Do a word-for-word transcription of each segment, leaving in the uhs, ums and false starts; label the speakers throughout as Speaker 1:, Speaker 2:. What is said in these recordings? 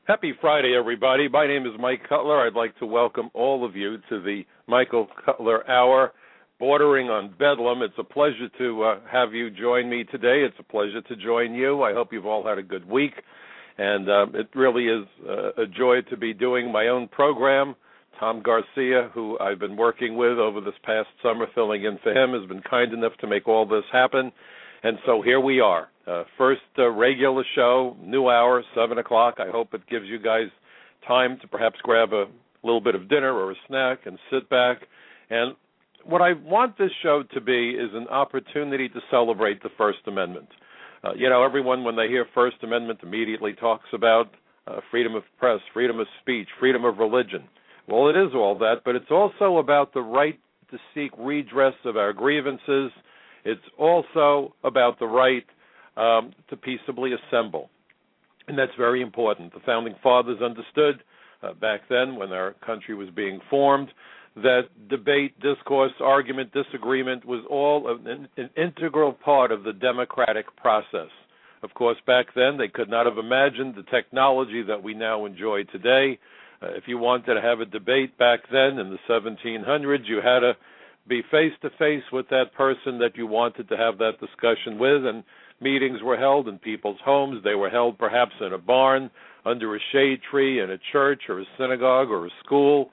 Speaker 1: Happy Friday, everybody. My name is Mike Cutler. I'd like to welcome all of you to the Michael Cutler Hour, bordering on Bedlam. It's a pleasure to uh, have you join me today. It's a pleasure to join you. I hope you've all had a good week, and uh, it really is uh, a joy to be doing my own program. Tom Garcia, who I've been working with over this past summer, filling in for him, has been kind enough to make all this happen. And so here we are. Uh, first uh, regular show, new hour, seven o'clock. I hope it gives you guys time to perhaps grab a little bit of dinner or a snack and sit back. And what I want this show to be is an opportunity to celebrate the First Amendment. Uh, you know, everyone, when they hear First Amendment, immediately talks about uh, freedom of press, freedom of speech, freedom of religion. Well, it is all that, but it's also about the right to seek redress of our grievances. It's also about the right um, to peaceably assemble, and that's very important. The Founding Fathers understood uh, back then when our country was being formed that debate, discourse, argument, disagreement was all an, an integral part of the democratic process. Of course, back then they could not have imagined the technology that we now enjoy today. Uh, if you wanted to have a debate back then in the seventeen hundreds, you had to be face-to-face with that person that you wanted to have that discussion with, and meetings were held in people's homes. They were held perhaps in a barn, under a shade tree, in a church or a synagogue or a school.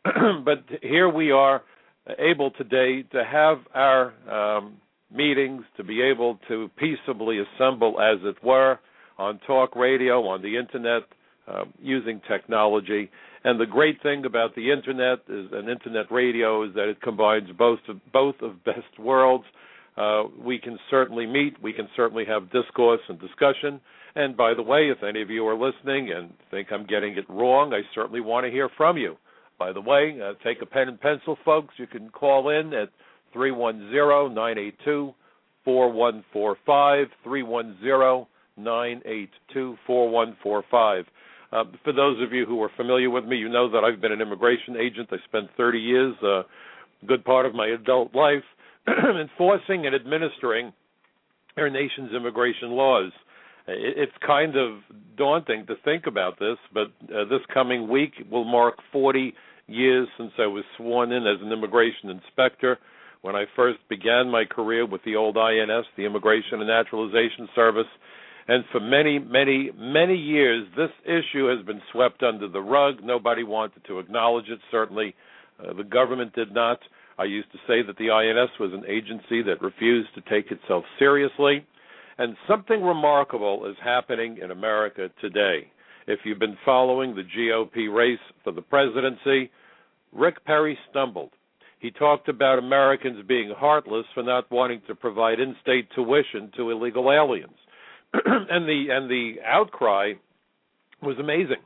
Speaker 1: But here we are able today to have our um, meetings, to be able to peaceably assemble, as it were, on talk radio, on the Internet, uh, using technology. And the great thing about the Internet is, and Internet radio is that it combines both of, both of best worlds. Uh, we can certainly meet. We can certainly have discourse and discussion. And by the way, if any of you are listening and think I'm getting it wrong, I certainly want to hear from you. By the way, uh, take a pen and pencil, folks. You can call in at three one zero, nine eight two, four one four five, three one zero, nine eight two, four one four five. Uh, for those of you who are familiar with me, you know that I've been an immigration agent. I spent thirty years, a uh, good part of my adult life, enforcing and administering our nation's immigration laws. It, it's kind of daunting to think about this, but uh, this coming week will mark forty years since I was sworn in as an immigration inspector. When I first began my career with the old I N S, the Immigration and Naturalization Service. And for many, many, many years, this issue has been swept under the rug. Nobody wanted to acknowledge it. Certainly, uh, the government did not. I used to say that the I N S was an agency that refused to take itself seriously. And something remarkable is happening in America today. If you've been following the G O P race for the presidency, Rick Perry stumbled. He talked about Americans being heartless for not wanting to provide in-state tuition to illegal aliens. and the and the outcry was amazing.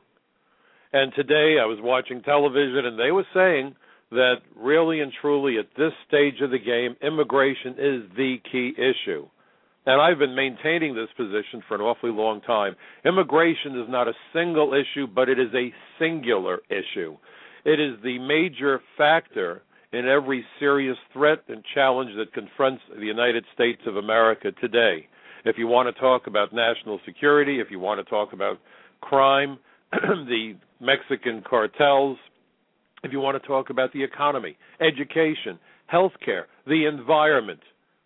Speaker 1: And today I was watching television, and they were saying that really and truly at this stage of the game, immigration is the key issue. And I've been maintaining this position for an awfully long time. Immigration is not a single issue, but it is a singular issue. It is the major factor in every serious threat and challenge that confronts the United States of America today. If you want to talk about national security, if you want to talk about crime, the Mexican cartels, if you want to talk about the economy, education, healthcare, the environment,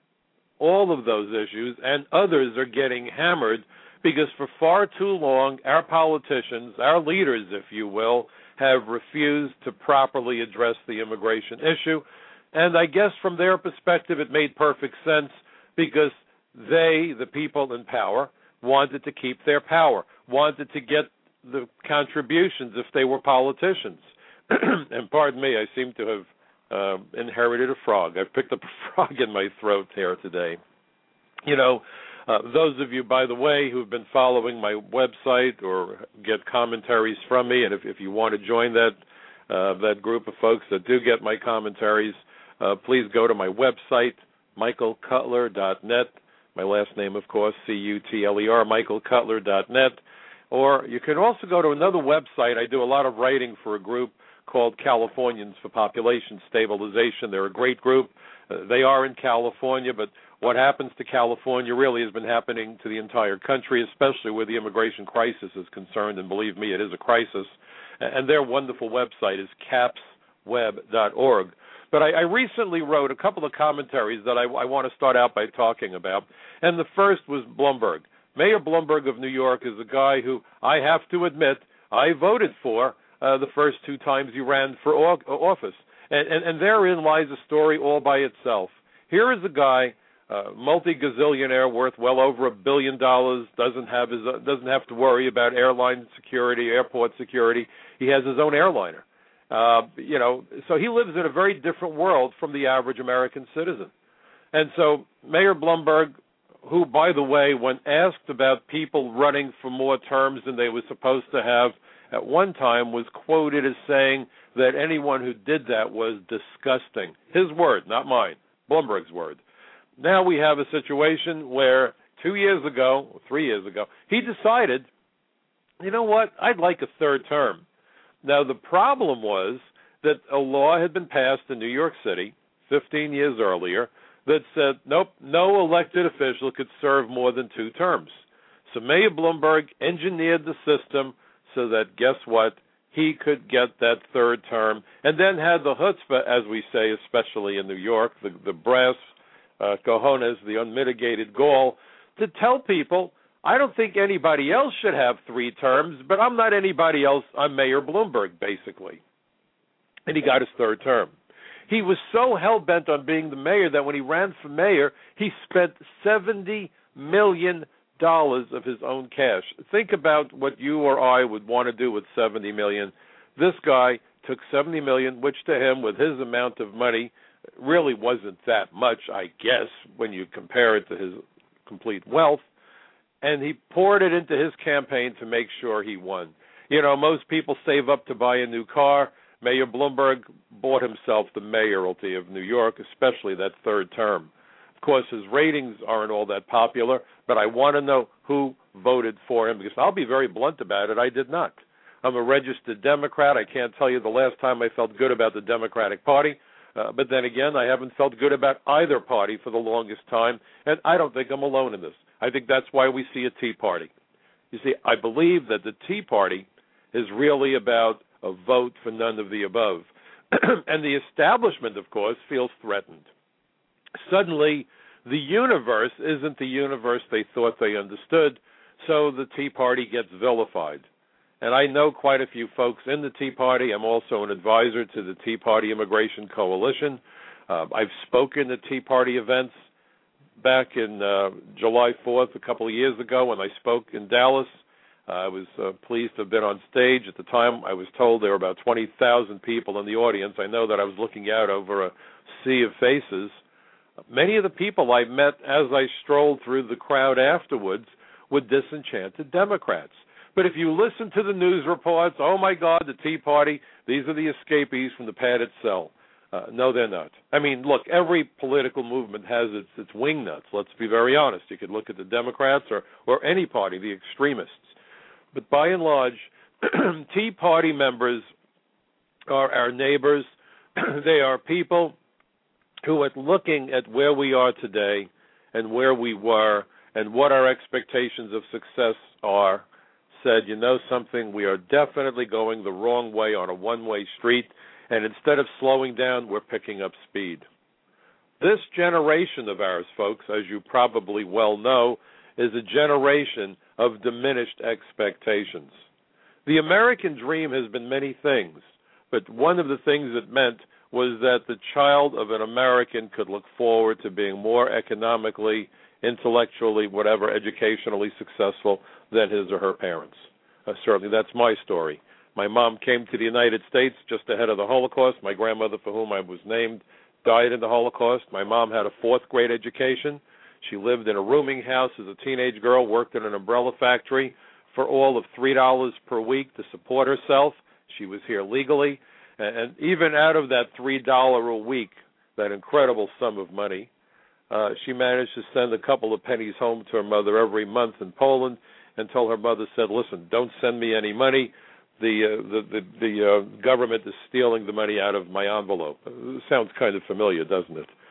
Speaker 1: all of those issues and others are getting hammered because for far too long our politicians, our leaders, if you will, have refused to properly address the immigration issue. And I guess from their perspective it made perfect sense because they, the people in power, wanted to keep their power, wanted to get the contributions if they were politicians. And pardon me, I seem to have uh, inherited a frog. I've picked up a frog in my throat here today. You know, uh, those of you, by the way, who have been following my website or get commentaries from me, and if, if you want to join that uh, that group of folks that do get my commentaries, uh, please go to my website, michael cutler dot net. My last name, of course, C U T L E R, michael cutler dot net. Or you can also go to another website. I do a lot of writing for a group called Californians for Population Stabilization. They're a great group. Uh, they are in California, but what happens to California really has been happening to the entire country, especially where the immigration crisis is concerned, and believe me, it is a crisis. And their wonderful website is caps web dot org. But I, I recently wrote a couple of commentaries that I, I want to start out by talking about, and the first was Bloomberg. Mayor Bloomberg of New York is a guy who I have to admit I voted for uh, the first two times he ran for office. And, and, and therein lies a story all by itself. Here is a guy, uh, multi-gazillionaire, worth well over a billion dollars, doesn't have his uh, doesn't have to worry about airline security, airport security. He has his own airliner. Uh, you know, so he lives in a very different world from the average American citizen. And so Mayor Bloomberg, who, by the way, when asked about people running for more terms than they were supposed to have, at one time was quoted as saying that anyone who did that was disgusting. His word, not mine, Bloomberg's word. Now we have a situation where two years ago, or three years ago, he decided, you know what, I'd like a third term. Now, the problem was that a law had been passed in New York City fifteen years earlier that said, nope, no elected official could serve more than two terms. So Mayor Bloomberg engineered the system so that, guess what, he could get that third term, and then had the chutzpah, as we say, especially in New York, the, the brass uh, cojones, the unmitigated gall, to tell people, I don't think anybody else should have three terms, but I'm not anybody else. I'm Mayor Bloomberg, basically. And he got his third term. He was so hell-bent on being the mayor that when he ran for mayor, he spent seventy million dollars of his own cash. Think about what you or I would want to do with seventy million dollars. This guy took seventy million dollars, which to him, with his amount of money, really wasn't that much, I guess, when you compare it to his complete wealth. And he poured it into his campaign to make sure he won. You know, most people save up to buy a new car. Mayor Bloomberg bought himself the mayoralty of New York, especially that third term. Of course, his ratings aren't all that popular, but I want to know who voted for him, because I'll be very blunt about it, I did not. I'm a registered Democrat. I can't tell you the last time I felt good about the Democratic Party, uh, but then again, I haven't felt good about either party for the longest time, and I don't think I'm alone in this. I think that's why we see a Tea Party. You see, I believe that the Tea Party is really about a vote for none of the above. And the establishment, of course, feels threatened. Suddenly, the universe isn't the universe they thought they understood, so the Tea Party gets vilified. And I know quite a few folks in the Tea Party. I'm also an advisor to the Tea Party Immigration Coalition. Uh, I've spoken at Tea Party events back in uh, July fourth, a couple of years ago, when I spoke in Dallas. Uh, I was uh, pleased to have been on stage. At the time, I was told there were about twenty thousand people in the audience. I know that I was looking out over a sea of faces. Many of the people I met as I strolled through the crowd afterwards were disenchanted Democrats. But if you listen to the news reports, oh, my God, the Tea Party, these are the escapees from the padded cell. Uh, no, they're not. I mean, look, every political movement has its, its wingnuts. Let's be very honest. You could look at the Democrats or, or any party, the extremists. But by and large, Tea Party members are our neighbors. They are people who are looking at where we are today and where we were and what our expectations of success are, said, you know something, we are definitely going the wrong way on a one-way street, and instead of slowing down, we're picking up speed. This generation of ours, folks, as you probably well know, is a generation of diminished expectations. The American dream has been many things, but one of the things it meant was that the child of an American could look forward to being more economically, intellectually, whatever, educationally successful than his or her parents. Uh, certainly that's my story. My mom came to the United States just ahead of the Holocaust. My grandmother, for whom I was named, died in the Holocaust. My mom had a fourth grade education. She lived in a rooming house as a teenage girl, worked in an umbrella factory for all of three dollars per week to support herself. She was here legally. And even out of that three dollars a week, that incredible sum of money, uh, she managed to send a couple of pennies home to her mother every month in Poland until her mother said, listen, don't send me any money. The uh, the the, the uh, government is stealing the money out of my envelope. It sounds kind of familiar, doesn't it?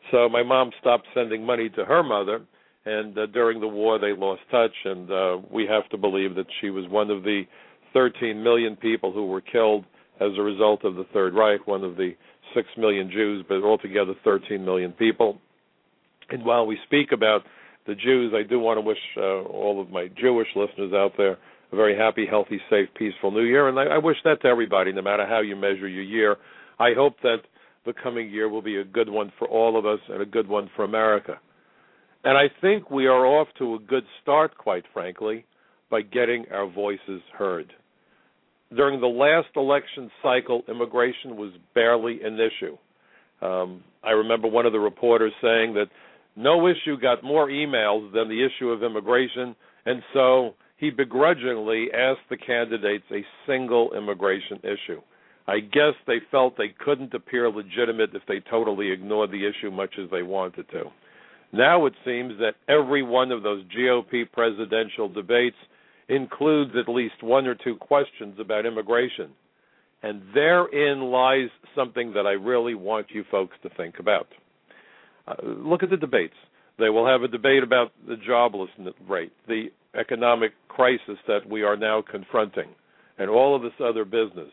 Speaker 1: So my mom stopped sending money to her mother, and uh, during the war they lost touch, and uh, we have to believe that she was one of the thirteen million people who were killed as a result of the Third Reich, one of the six million Jews, but altogether thirteen million people. And while we speak about the Jews, I do want to wish uh, all of my Jewish listeners out there a very happy, healthy, safe, peaceful New Year, and I, I wish that to everybody, no matter how you measure your year. I hope that the coming year will be a good one for all of us and a good one for America. And I think we are off to a good start, quite frankly, by getting our voices heard. During the last election cycle, immigration was barely an issue. Um, I remember one of the reporters saying that no issue got more emails than the issue of immigration, and so he begrudgingly asked the candidates a single immigration issue. I guess they felt they couldn't appear legitimate if they totally ignored the issue much as they wanted to. Now it seems that every one of those G O P presidential debates includes at least one or two questions about immigration. And therein lies something that I really want you folks to think about. Uh, look at the debates. They will have a debate about the joblessness rate, the economic crisis that we are now confronting, and all of this other business.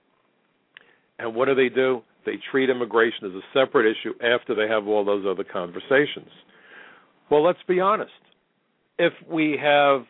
Speaker 1: And what do they do? They treat immigration as a separate issue after they have all those other conversations. Well, let's be honest. If we have,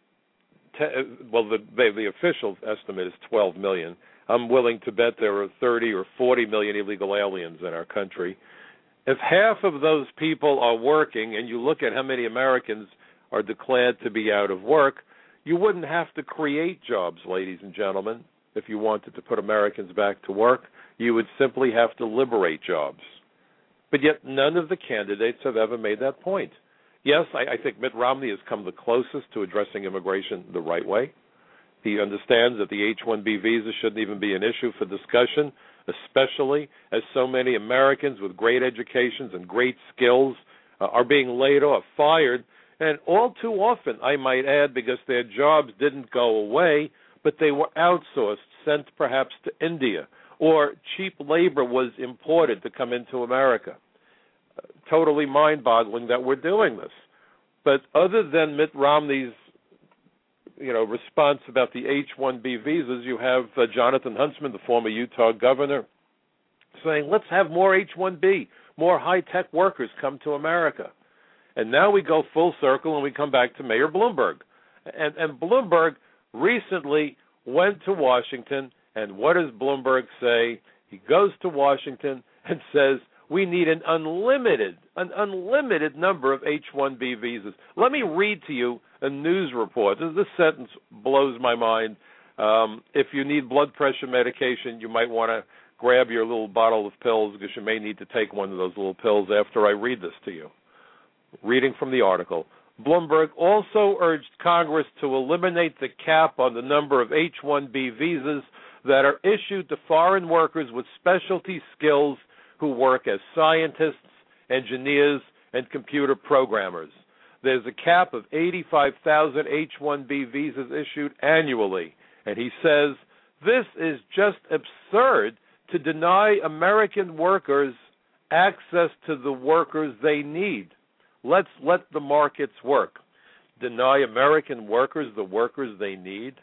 Speaker 1: te- well, the, the official estimate is twelve million. I'm willing to bet there are thirty or forty million illegal aliens in our country. If half of those people are working, and you look at how many Americans are declared to be out of work, you wouldn't have to create jobs, ladies and gentlemen. If you wanted to put Americans back to work, you would simply have to liberate jobs. But yet none of the candidates have ever made that point. Yes, I, I think Mitt Romney has come the closest to addressing immigration the right way. He understands that the H one B visa shouldn't even be an issue for discussion, especially as so many Americans with great educations and great skills uh, are being laid off, fired, and all too often, I might add, because their jobs didn't go away, but they were outsourced, sent perhaps to India, or cheap labor was imported to come into America. Uh, totally mind-boggling that we're doing this. But other than Mitt Romney's you know, response about the H one B visas, you have uh, Jonathan Huntsman, the former Utah governor, saying, let's have more H one B, more high-tech workers come to America. And now we go full circle and we come back to Mayor Bloomberg. And, and Bloomberg recently went to Washington, and what does Bloomberg say? He goes to Washington and says, we need an unlimited, an unlimited number of H one B visas. Let me read to you a news report. This, this sentence blows my mind. Um, if you need blood pressure medication, you might want to grab your little bottle of pills because you may need to take one of those little pills after I read this to you. Reading from the article. Bloomberg also urged Congress to eliminate the cap on the number of H one B visas that are issued to foreign workers with specialty skills who work as scientists, engineers, and computer programmers. There's a cap of eighty-five thousand H one B visas issued annually, and he says, this is just absurd to deny American workers access to the workers they need. Let's let the markets work. Deny American workers the workers they need?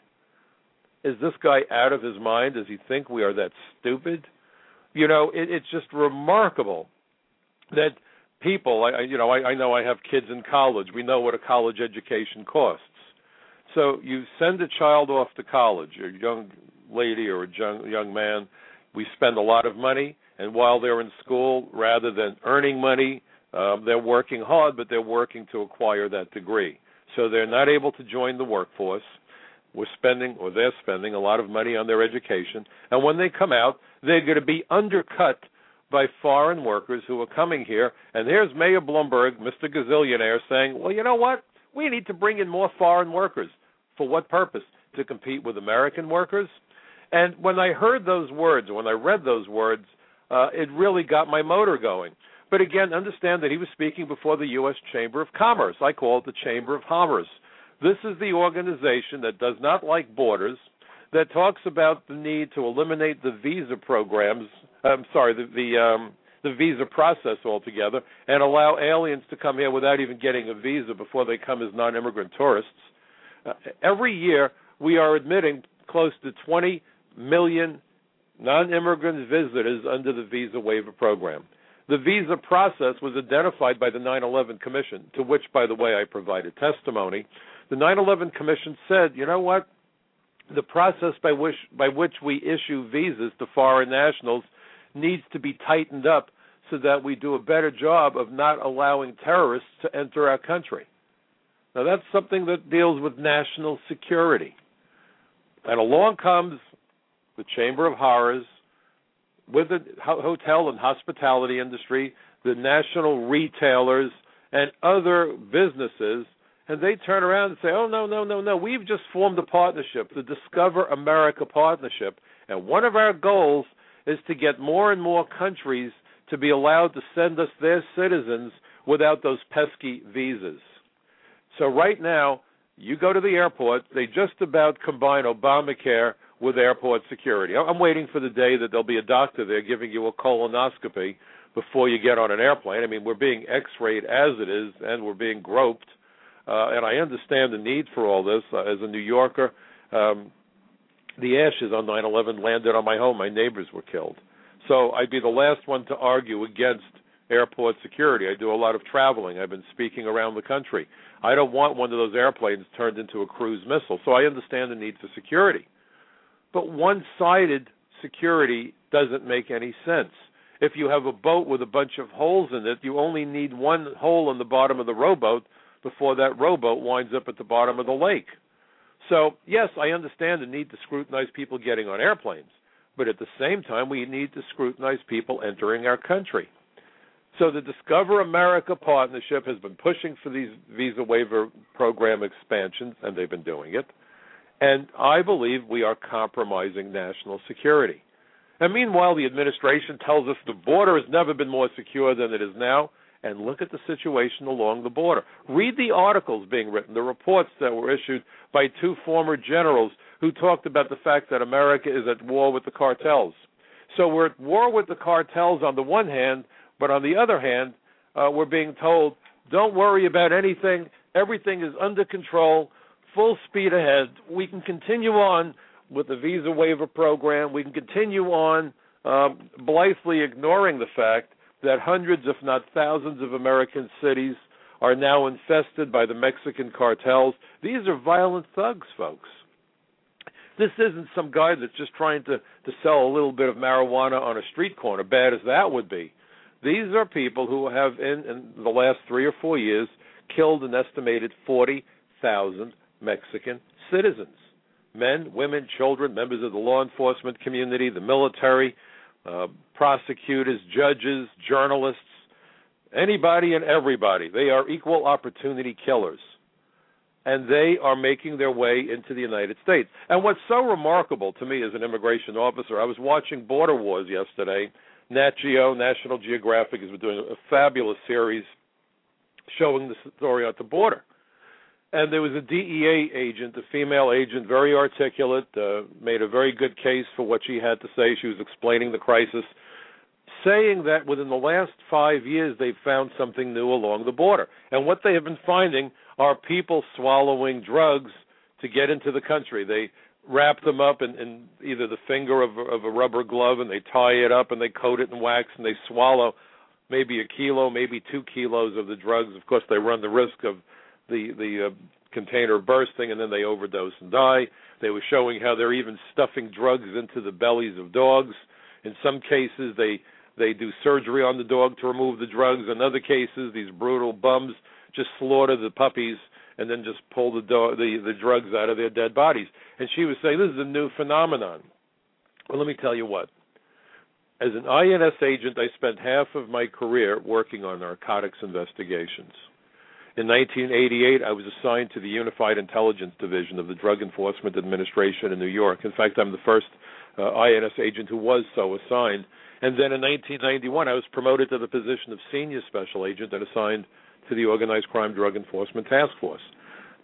Speaker 1: Is this guy out of his mind? Does he think we are that stupid? You know, it, it's just remarkable that people, I, you know, I, I know I have kids in college. We know what a college education costs. So you send a child off to college, a young lady or a young, young man, we spend a lot of money, and while they're in school, rather than earning money, um, they're working hard, but they're working to acquire that degree. So they're not able to join the workforce. We're spending, or they're spending, a lot of money on their education, and when they come out, they're going to be undercut by foreign workers who are coming here. And here's Mayor Bloomberg, Mister Gazillionaire, saying, well, you know what? We need to bring in more foreign workers. For what purpose? To compete with American workers? And when I heard those words, when I read those words, uh, it really got my motor going. But again, understand that he was speaking before the U S Chamber of Commerce. I call it the Chamber of Commerce. This is the organization that does not like borders, that talks about the need to eliminate the visa programs, I'm sorry, the, the um, the visa process altogether and allow aliens to come here without even getting a visa before they come as non-immigrant tourists. Uh, every year, we are admitting close to twenty million non-immigrant visitors under the visa waiver program. The visa process was identified by the nine eleven Commission, to which, by the way, I provided testimony. The nine eleven Commission said, you know what? The process by which, by which we issue visas to foreign nationals needs to be tightened up so that we do a better job of not allowing terrorists to enter our country. Now, that's something that deals with national security. And along comes the Chamber of Horrors with the hotel and hospitality industry, the national retailers, and other businesses, and they turn around and say, oh, no, no, no, no, we've just formed a partnership, the Discover America Partnership, and one of our goals is to get more and more countries to be allowed to send us their citizens without those pesky visas. So right now, you go to the airport, they just about combine Obamacare with airport security. I'm waiting for the day that there'll be a doctor there giving you a colonoscopy before you get on an airplane. I mean, we're being x-rayed as it is, and we're being groped. Uh, and I understand the need for all this. Uh, as a New Yorker, um, the ashes on nine eleven landed on my home. My neighbors were killed. So I'd be the last one to argue against airport security. I do a lot of traveling. I've been speaking around the country. I don't want one of those airplanes turned into a cruise missile. So I understand the need for security. But one-sided security doesn't make any sense. If you have a boat with a bunch of holes in it, you only need one hole in the bottom of the rowboat before that rowboat winds up at the bottom of the lake. So, yes, I understand the need to scrutinize people getting on airplanes, but at the same time, we need to scrutinize people entering our country. So the Discover America Partnership has been pushing for these visa waiver program expansions, and they've been doing it. And I believe we are compromising national security. And meanwhile, the administration tells us the border has never been more secure than it is now. And look at the situation along the border. Read the articles being written, the reports that were issued by two former generals who talked about the fact that America is at war with the cartels. So we're at war with the cartels on the one hand, but on the other hand, uh, we're being told, don't worry about anything. Everything is under control, full speed ahead. We can continue on with the visa waiver program. We can continue on um, blithely ignoring the fact that hundreds, if not thousands, of American cities are now infested by the Mexican cartels. These are violent thugs, folks. This isn't some guy that's just trying to, to sell a little bit of marijuana on a street corner, bad as that would be. These are people who have, in, in the last three or four years, killed an estimated forty thousand Mexican citizens. Men, women, children, members of the law enforcement community, the military, Uh, prosecutors, judges, journalists, anybody and everybody. They are equal opportunity killers. And they are making their way into the United States. And what's so remarkable to me as an immigration officer, I was watching Border Wars yesterday. Nat Geo, National Geographic, is doing a fabulous series showing the story at the border. And there was a D E A agent, a female agent, very articulate, uh, made a very good case for what she had to say. She was explaining the crisis, saying that within the last five years they've found something new along the border. And what they have been finding are people swallowing drugs to get into the country. They wrap them up in, in either the finger of, of a rubber glove, and they tie it up, and they coat it in wax, and they swallow maybe a kilo, maybe two kilos of the drugs. Of course, they run the risk of the the uh, container bursting, and then they overdose and die. They were showing how they're even stuffing drugs into the bellies of dogs. In some cases, they they do surgery on the dog to remove the drugs. In other cases, these brutal bums just slaughter the puppies and then just pull the, dog, the the drugs out of their dead bodies. And she was saying, this is a new phenomenon. Well, let me tell you what. As an I N S agent, I spent half of my career working on narcotics investigations. In nineteen eighty-eight, I was assigned to the Unified Intelligence Division of the Drug Enforcement Administration in New York. In fact, I'm the first uh, I N S agent who was so assigned. And then in nineteen ninety-one, I was promoted to the position of Senior Special Agent and assigned to the Organized Crime Drug Enforcement Task Force.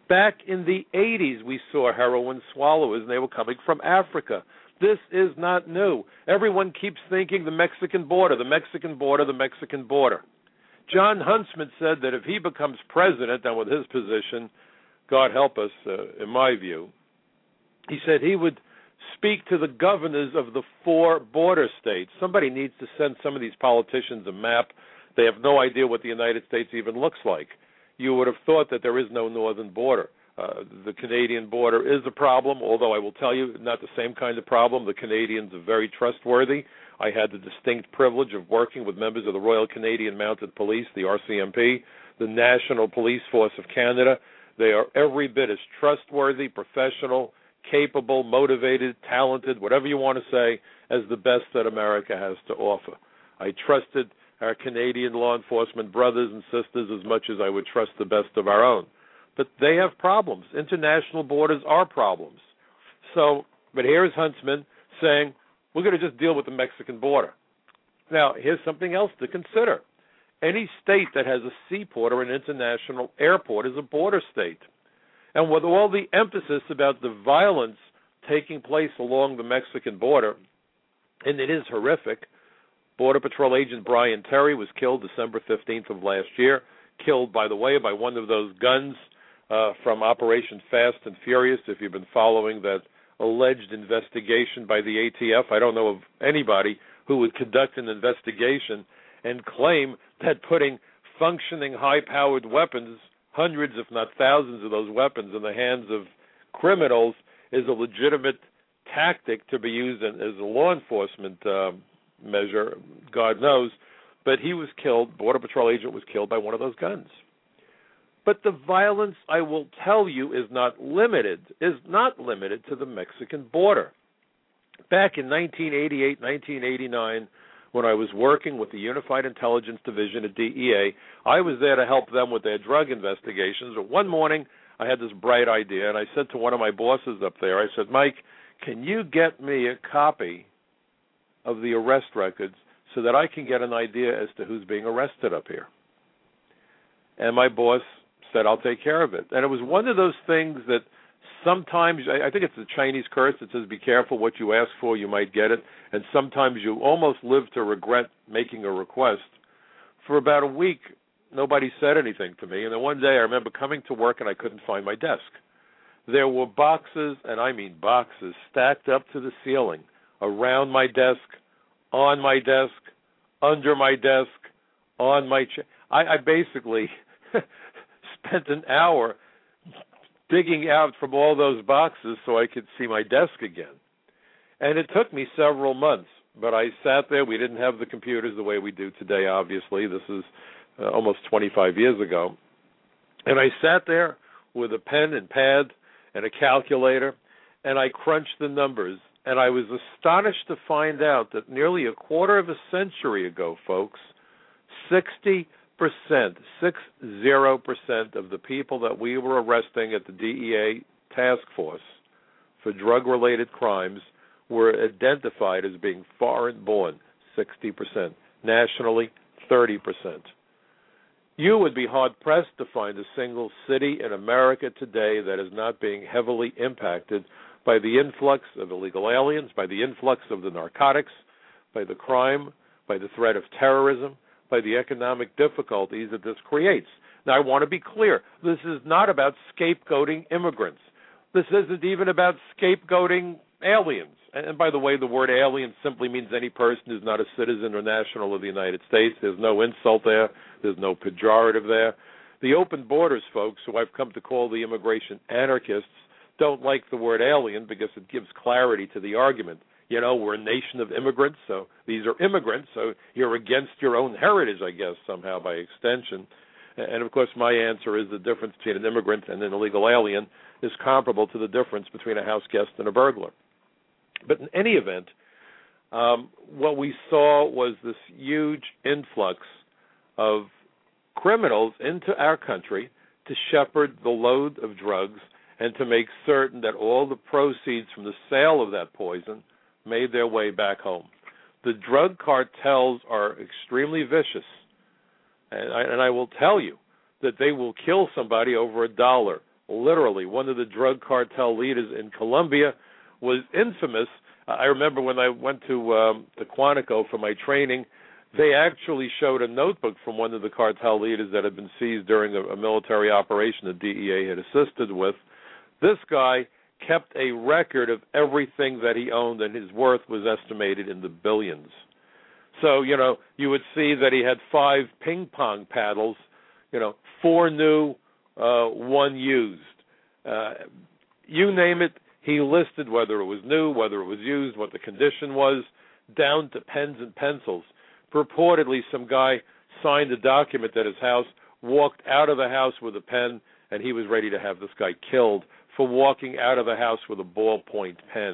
Speaker 1: Back in the eighties, we saw heroin swallowers, and they were coming from Africa. This is not new. Everyone keeps thinking the Mexican border, the Mexican border, the Mexican border. John Huntsman said that if he becomes president, and with his position, God help us, uh, in my view, he said he would speak to the governors of the four border states. Somebody needs to send some of these politicians a map. They have no idea what the United States even looks like. You would have thought that there is no northern border. Uh, the Canadian border is a problem, although I will tell you, not the same kind of problem. The Canadians are very trustworthy. I had the distinct privilege of working with members of the Royal Canadian Mounted Police, the R C M P, the National Police Force of Canada. They are every bit as trustworthy, professional, capable, motivated, talented, whatever you want to say, as the best that America has to offer. I trusted our Canadian law enforcement brothers and sisters as much as I would trust the best of our own. But they have problems. International borders are problems. So, but here's Huntsman saying, we're going to just deal with the Mexican border. Now, here's something else to consider. Any state that has a seaport or an international airport is a border state. And with all the emphasis about the violence taking place along the Mexican border, and it is horrific, Border Patrol agent Brian Terry was killed December fifteenth of last year, killed, by the way, by one of those guns uh, from Operation Fast and Furious. If you've been following that alleged investigation by the A T F, I don't know of anybody who would conduct an investigation and claim that putting functioning high-powered weapons, hundreds if not thousands of those weapons, in the hands of criminals is a legitimate tactic to be used as a law enforcement um, measure, God knows. But he was killed, Border Patrol agent was killed by one of those guns. But the violence, I will tell you, is not limited, is not limited to the Mexican border. Back in nineteen eighty-eight, nineteen eighty-nine, when I was working with the Unified Intelligence Division at D E A, I was there to help them with their drug investigations. But one morning, I had this bright idea, and I said to one of my bosses up there, I said, Mike, can you get me a copy of the arrest records so that I can get an idea as to who's being arrested up here? And my boss said, I'll take care of it. And it was one of those things that sometimes, I think it's a Chinese curse that says, be careful what you ask for, you might get it. And sometimes you almost live to regret making a request. For about a week, nobody said anything to me. And then one day I remember coming to work and I couldn't find my desk. There were boxes, and I mean boxes, stacked up to the ceiling, around my desk, on my desk, under my desk, on my chair. I, I basically spent an hour digging out from all those boxes so I could see my desk again. And it took me several months, but I sat there. We didn't have the computers the way we do today, obviously. This is uh, almost twenty-five years ago. And I sat there with a pen and pad and a calculator, and I crunched the numbers. And I was astonished to find out that nearly a quarter of a century ago, folks, sixty percent, six zero percent of the people that we were arresting at the D E A task force for drug-related crimes were identified as being foreign-born, sixty percent. Nationally, thirty percent. You would be hard-pressed to find a single city in America today that is not being heavily impacted by the influx of illegal aliens, by the influx of the narcotics, by the crime, by the threat of terrorism, by the economic difficulties that this creates. Now, I want to be clear. This is not about scapegoating immigrants. This isn't even about scapegoating aliens. And by the way, the word alien simply means any person who's not a citizen or national of the United States. There's no insult there. There's no pejorative there. The open borders folks, who I've come to call the immigration anarchists, don't like the word alien because it gives clarity to the argument. You know, we're a nation of immigrants, so these are immigrants, so you're against your own heritage, I guess, somehow by extension. And, of course, my answer is the difference between an immigrant and an illegal alien is comparable to the difference between a house guest and a burglar. But in any event, um, what we saw was this huge influx of criminals into our country to shepherd the load of drugs and to make certain that all the proceeds from the sale of that poison made their way back home. The drug cartels are extremely vicious, and I, and I will tell you that they will kill somebody over a dollar literally. One of the drug cartel leaders in Colombia was infamous. I remember when I went to um, to Quantico for my training, they actually showed a notebook from one of the cartel leaders that had been seized during a, a military operation the D E A had assisted with. This guy kept a record of everything that he owned, and his worth was estimated in the billions. So, you know, you would see that he had five ping pong paddles, you know, four new, uh, one used. Uh, you name it, he listed whether it was new, whether it was used, what the condition was, down to pens and pencils. Purportedly, some guy signed a document at his house, walked out of the house with a pen, and he was ready to have this guy killed for walking out of the house with a ballpoint pen.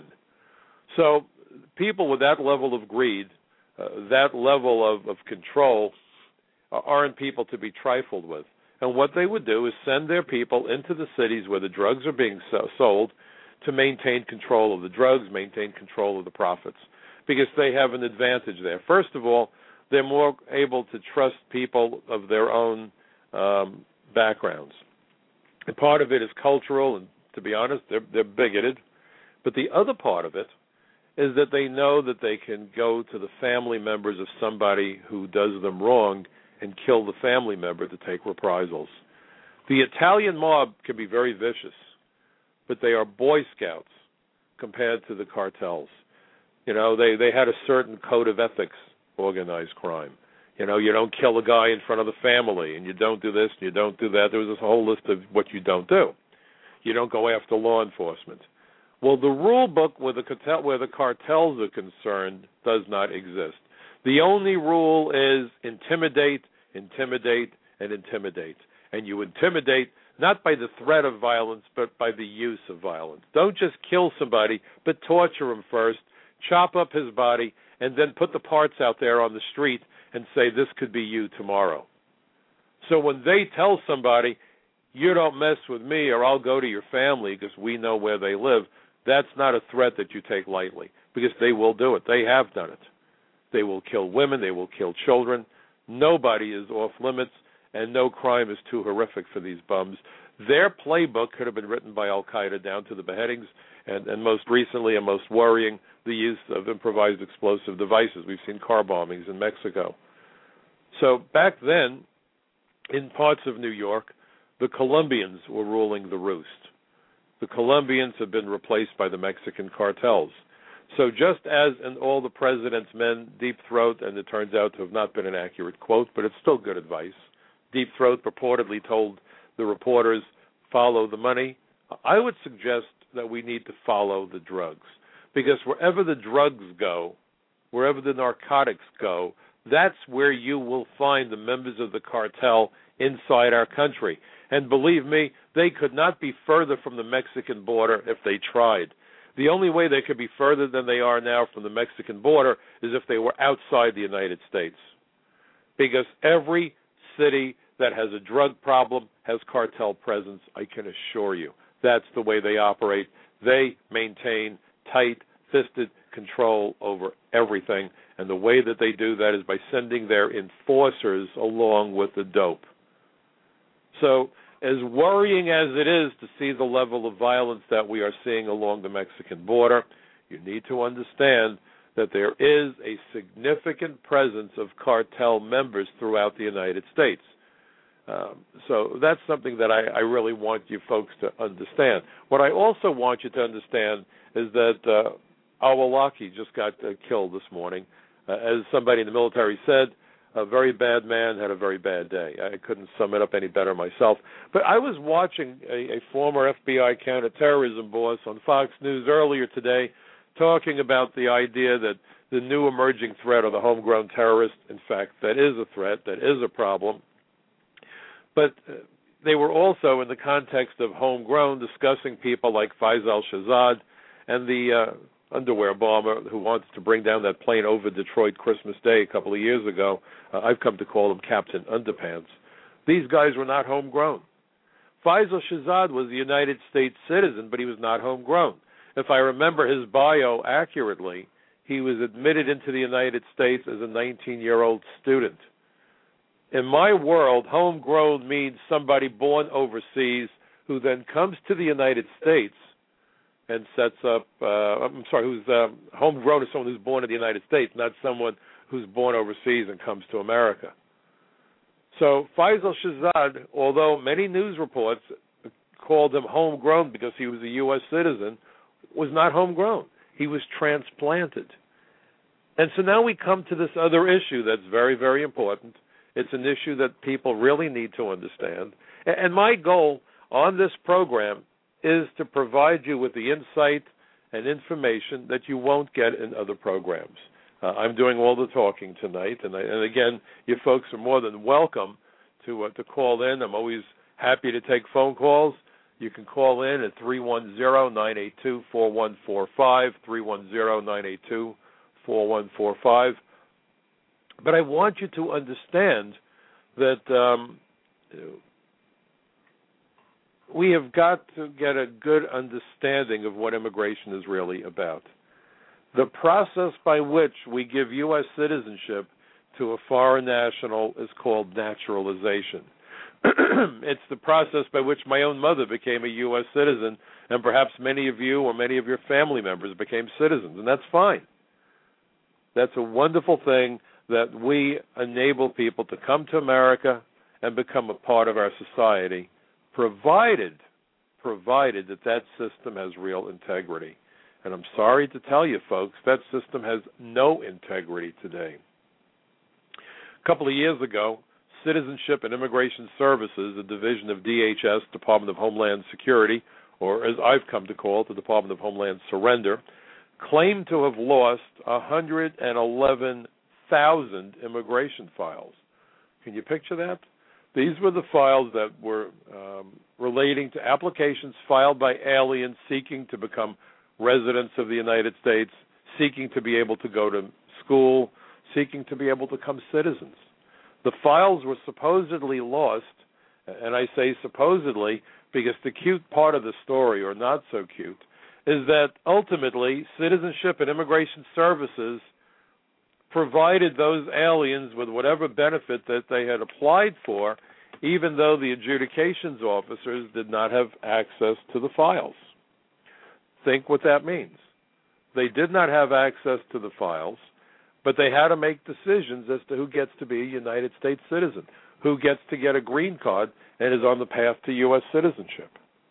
Speaker 1: So people with that level of greed, uh, that level of, of control, uh, aren't people to be trifled with. And what they would do is send their people into the cities where the drugs are being so- sold to maintain control of the drugs, maintain control of the profits, because they have an advantage there. First of all, they're more able to trust people of their own um, backgrounds. And part of it is cultural, and to be honest, they're, they're bigoted. But the other part of it is that they know that they can go to the family members of somebody who does them wrong and kill the family member to take reprisals. The Italian mob can be very vicious, but they are Boy Scouts compared to the cartels. You know, they, they had a certain code of ethics, organized crime. You know, you don't kill a guy in front of the family, and you don't do this, and you don't do that. There was this whole list of what you don't do. You don't go after law enforcement. Well, the rule book where the cartel, where the cartels are concerned does not exist. The only rule is intimidate, intimidate, and intimidate. And you intimidate not by the threat of violence, but by the use of violence. Don't just kill somebody, but torture him first, chop up his body, and then put the parts out there on the street and say, this could be you tomorrow. So when they tell somebody, you don't mess with me or I'll go to your family because we know where they live, that's not a threat that you take lightly, because they will do it. They have done it. They will kill women. They will kill children. Nobody is off limits, and no crime is too horrific for these bums. Their playbook could have been written by Al-Qaeda down to the beheadings, and, and most recently and most worrying, the use of improvised explosive devices. We've seen car bombings in Mexico. So back then, in parts of New York, the Colombians were ruling the roost. The Colombians have been replaced by the Mexican cartels. So just as in All the President's Men, Deep Throat, and it turns out to have not been an accurate quote, but it's still good advice, Deep Throat purportedly told the reporters, follow the money. I would suggest that we need to follow the drugs, because wherever the drugs go, wherever the narcotics go, that's where you will find the members of the cartel inside our country. And believe me, they could not be further from the Mexican border if they tried. The only way they could be further than they are now from the Mexican border is if they were outside the United States. Because every city that has a drug problem has cartel presence, I can assure you. That's the way they operate. They maintain tight-fisted control over everything, and the way that they do that is by sending their enforcers along with the dope. So as worrying as it is to see the level of violence that we are seeing along the Mexican border, you need to understand that there is a significant presence of cartel members throughout the United States. Um, so that's something that I, I really want you folks to understand. What I also want you to understand is that uh, Awolaki just got uh, killed this morning. Uh, as somebody in the military said, a very bad man had a very bad day. I couldn't sum it up any better myself. But I was watching a, a former F B I counterterrorism boss on Fox News earlier today talking about the idea that the new emerging threat of the homegrown terrorist, in fact, that is a threat, that is a problem. But uh, they were also, in the context of homegrown, discussing people like Faisal Shahzad and the uh, underwear bomber who wants to bring down that plane over Detroit Christmas Day a couple of years ago. Uh, I've come to call him Captain Underpants. These guys were not homegrown. Faisal Shahzad was a United States citizen, but he was not homegrown. If I remember his bio accurately, he was admitted into the United States as a nineteen-year-old student. In my world, homegrown means somebody born overseas who then comes to the United States and sets up, uh, I'm sorry, who's um, homegrown is someone who's born in the United States, not someone who's born overseas and comes to America. So Faisal Shahzad, although many news reports called him homegrown because he was a U S citizen, was not homegrown. He was transplanted. And so now we come to this other issue that's very, very important. It's an issue that people really need to understand. And my goal on this program is to provide you with the insight and information that you won't get in other programs. Uh, I'm doing all the talking tonight, and, I, and again, you folks are more than welcome to uh, to call in. I'm always happy to take phone calls. You can call in at three one zero, nine eight two, four one four five, three one zero, nine eight two, four one four five. But I want you to understand that um, we have got to get a good understanding of what immigration is really about. The process by which we give U S citizenship to a foreign national is called naturalization. It's the process by which my own mother became a U S citizen, and perhaps many of you or many of your family members became citizens, and that's fine. That's a wonderful thing that we enable people to come to America and become a part of our society, provided, provided that that system has real integrity. And I'm sorry to tell you, folks, that system has no integrity today. A couple of years ago, Citizenship and Immigration Services, a division of D H S, Department of Homeland Security, or as I've come to call it, the Department of Homeland Surrender, claimed to have lost one hundred eleven thousand immigration files. Can you picture that? These were the files that were um, relating to applications filed by aliens seeking to become residents of the United States, seeking to be able to go to school, seeking to be able to become citizens. The files were supposedly lost, and I say supposedly because the cute part of the story, or not so cute, is that ultimately Citizenship and Immigration Services provided those aliens with whatever benefit that they had applied for, even though the adjudications officers did not have access to the files. Think what that means. They did not have access to the files, but they had to make decisions as to who gets to be a United States citizen, who gets to get a green card and is on the path to U S citizenship.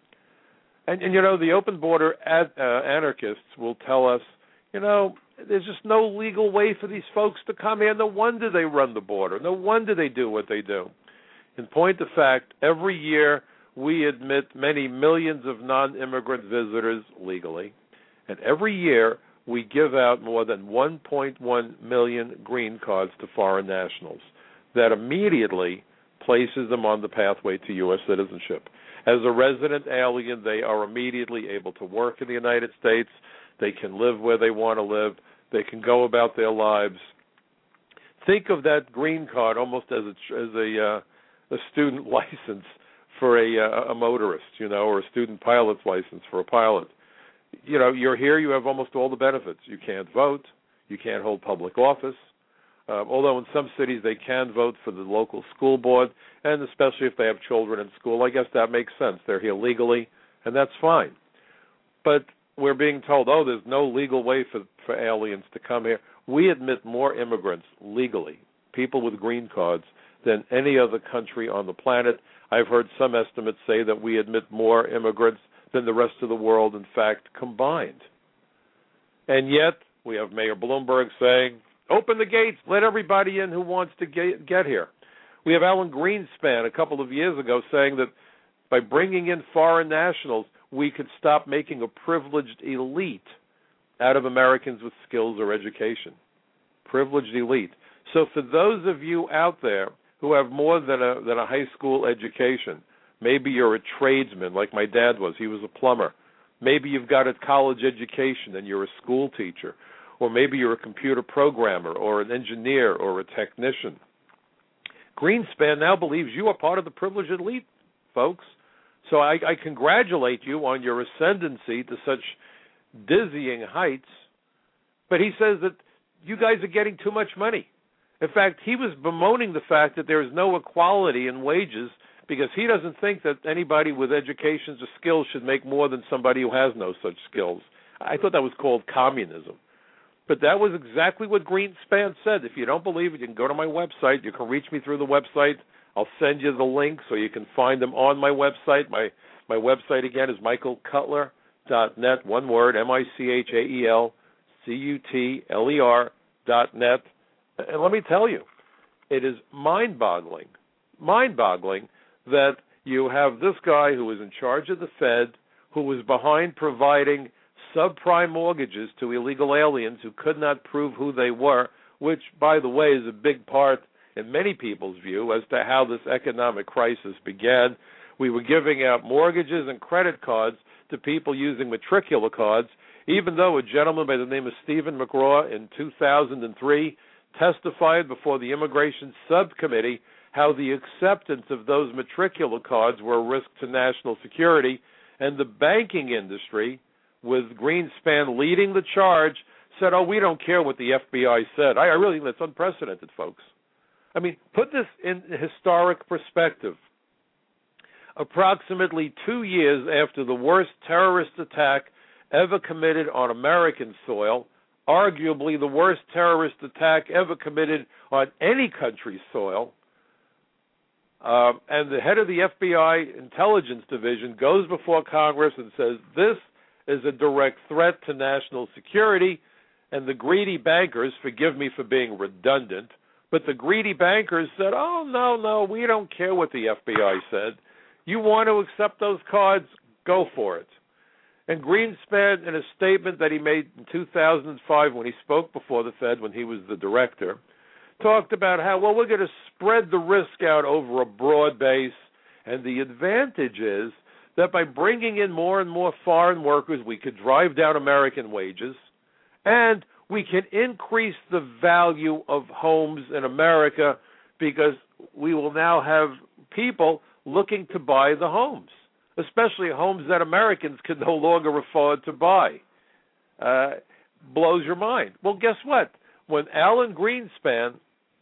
Speaker 1: And, and you know, the open border ad, uh, anarchists will tell us, you know, there's just no legal way for these folks to come here. No wonder they run the border. No wonder they do what they do. In point of fact, every year we admit many millions of non-immigrant visitors legally, and every year we give out more than one point one million green cards to foreign nationals. That immediately places them on the pathway to U S citizenship. As a resident alien, they are immediately able to work in the United States. They can live where they want to live. They can go about their lives. Think of that green card almost as a, as a, uh, a student license for a, uh, a motorist, you know, or a student pilot's license for a pilot. You know, you're here, you have almost all the benefits. You can't vote. You can't hold public office. Uh, although in some cities they can vote for the local school board, and especially if they have children in school, I guess that makes sense. They're here legally, and that's fine. But we're being told, oh, there's no legal way for, for aliens to come here. We admit more immigrants legally, people with green cards, than any other country on the planet. I've heard some estimates say that we admit more immigrants than the rest of the world, in fact, combined. And yet, we have Mayor Bloomberg saying, open the gates, let everybody in who wants to get, get here. We have Alan Greenspan a couple of years ago saying that by bringing in foreign nationals, we could stop making a privileged elite out of Americans with skills or education. Privileged elite. So for those of you out there who have more than a, than a high school education, maybe you're a tradesman like my dad was, he was a plumber. Maybe you've got a college education and you're a school teacher. Or maybe you're a computer programmer or an engineer or a technician. Greenspan now believes you are part of the privileged elite, folks. So I, I congratulate you on your ascendancy to such dizzying heights. But he says that you guys are getting too much money. In fact, he was bemoaning the fact that there is no equality in wages because he doesn't think that anybody with educations or skills should make more than somebody who has no such skills. I thought that was called communism. But that was exactly what Greenspan said. If you don't believe it, you can go to my website. You can reach me through the website. I'll send you the link so you can find them on my website. My my website, again, is michael cutler dot net, one word, M I C H A E L C U T L E R dot net. And let me tell you, it is mind-boggling, mind-boggling that you have this guy who is in charge of the Fed, who was behind providing subprime mortgages to illegal aliens who could not prove who they were, which, by the way, is a big part in many people's view as to how this economic crisis began. We were giving out mortgages and credit cards to people using matricular cards, even though a gentleman by the name of Stephen McGraw in two thousand three testified before the Immigration Subcommittee how the acceptance of those matricular cards were a risk to national security, and the banking industry, with Greenspan leading the charge, said, oh, we don't care what the F B I said. I, I really think that's unprecedented, folks. I mean, put this in historic perspective. Approximately two years after the worst terrorist attack ever committed on American soil, arguably the worst terrorist attack ever committed on any country's soil, um, and the head of the F B I Intelligence Division goes before Congress and says, this is a direct threat to national security, and the greedy bankers, forgive me for being redundant, but the greedy bankers said, oh, no, no, we don't care what the F B I said. You want to accept those cards? Go for it. And Greenspan, in a statement that he made in two thousand five when he spoke before the Fed, when he was the director, talked about how, well, we're going to spread the risk out over a broad base, and the advantage is that by bringing in more and more foreign workers, we could drive down American wages, and we can increase the value of homes in America because we will now have people looking to buy the homes, especially homes that Americans can no longer afford to buy. Uh, blows your mind. Well, guess what? When Alan Greenspan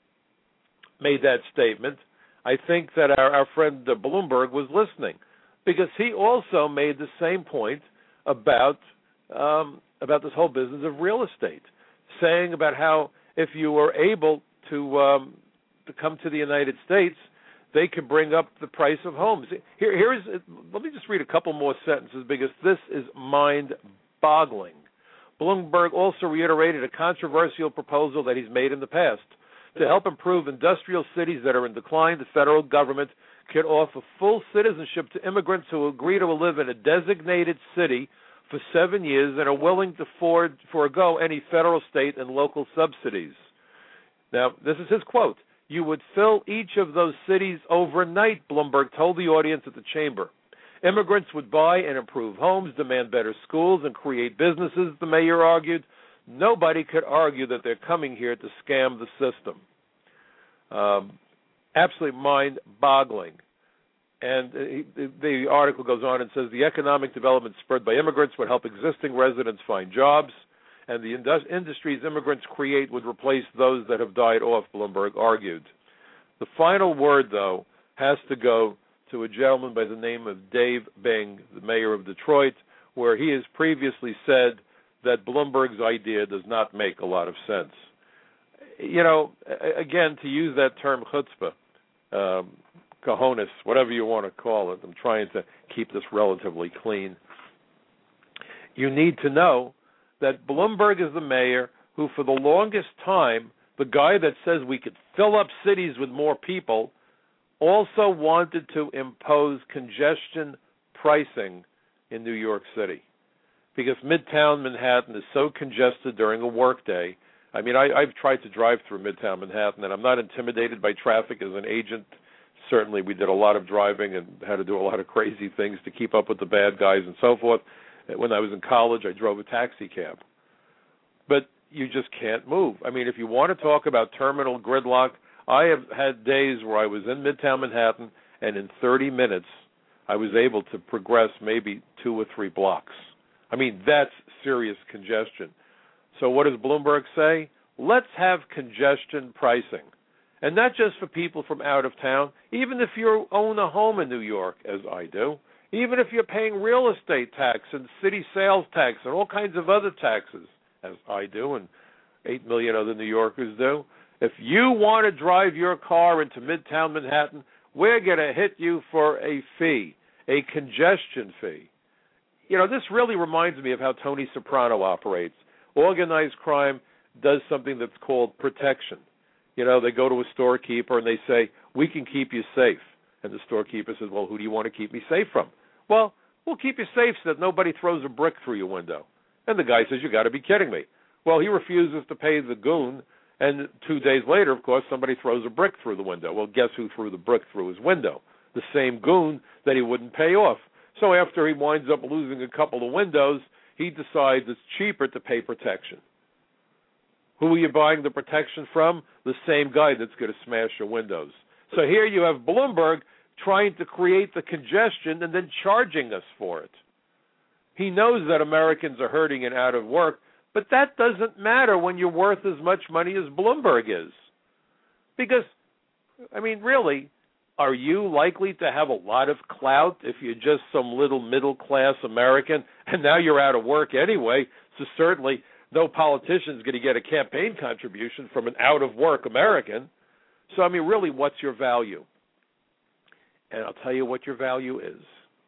Speaker 1: made that statement, I think that our, our friend uh, Bloomberg was listening, because he also made the same point about um, about this whole business of real estate, saying about how if you were able to um, to come to the United States, they could bring up the price of homes. Here, here's let me just read a couple more sentences because this is mind-boggling. Bloomberg also reiterated a controversial proposal that he's made in the past. To help improve industrial cities that are in decline, the federal government could offer full citizenship to immigrants who agree to live in a designated city for seven years and are willing to for, forego any federal, state, and local subsidies. Now, this is his quote. You would fill each of those cities overnight, Bloomberg told the audience at the chamber. Immigrants would buy and improve homes, demand better schools, and create businesses, the mayor argued. Nobody could argue that they're coming here to scam the system. Um, absolutely mind-boggling. And he, the article goes on and says the economic development spurred by immigrants would help existing residents find jobs, and the indus- industries immigrants create would replace those that have died off, Bloomberg argued. The final word, though, has to go to a gentleman by the name of Dave Bing, the mayor of Detroit, where he has previously said that Bloomberg's idea does not make a lot of sense. You know, again, to use that term chutzpah, um, cojones, whatever you want to call it, I'm trying to keep this relatively clean. You need to know that Bloomberg is the mayor who, for the longest time, the guy that says we could fill up cities with more people, also wanted to impose congestion pricing in New York City. Because Midtown Manhattan is so congested during a workday. I mean, I, I've tried to drive through Midtown Manhattan, and I'm not intimidated by traffic as an agent. Certainly, we did a lot of driving and had to do a lot of crazy things to keep up with the bad guys and so forth. When I was in college, I drove a taxi cab. But you just can't move. I mean, if you want to talk about terminal gridlock, I have had days where I was in Midtown Manhattan, and in thirty minutes, I was able to progress maybe two or three blocks. I mean, that's serious congestion. So what does Bloomberg say? Let's have congestion pricing. And not just for people from out of town, even if you own a home in New York, as I do, even if you're paying real estate tax and city sales tax and all kinds of other taxes, as I do and eight million other New Yorkers do, if you want to drive your car into Midtown Manhattan, we're going to hit you for a fee, a congestion fee. You know, this really reminds me of how Tony Soprano operates. Organized crime does something that's called protection. You know, they go to a storekeeper and they say, we can keep you safe. And the storekeeper says, well, who do you want to keep me safe from? Well, we'll keep you safe so that nobody throws a brick through your window. And the guy says, you got to be kidding me. Well, he refuses to pay the goon, and two days later, of course, somebody throws a brick through the window. Well, guess who threw the brick through his window? The same goon that he wouldn't pay off. So after he winds up losing a couple of windows, he decides it's cheaper to pay protection. Who are you buying the protection from? The same guy that's going to smash your windows. So here you have Bloomberg trying to create the congestion and then charging us for it. He knows that Americans are hurting and out of work, but that doesn't matter when you're worth as much money as Bloomberg is. Because, I mean, really, are you likely to have a lot of clout if you're just some little middle-class American and now you're out of work anyway? So certainly no politician's going to get a campaign contribution from an out-of-work American. So, I mean, really, what's your value? And I'll tell you what your value is.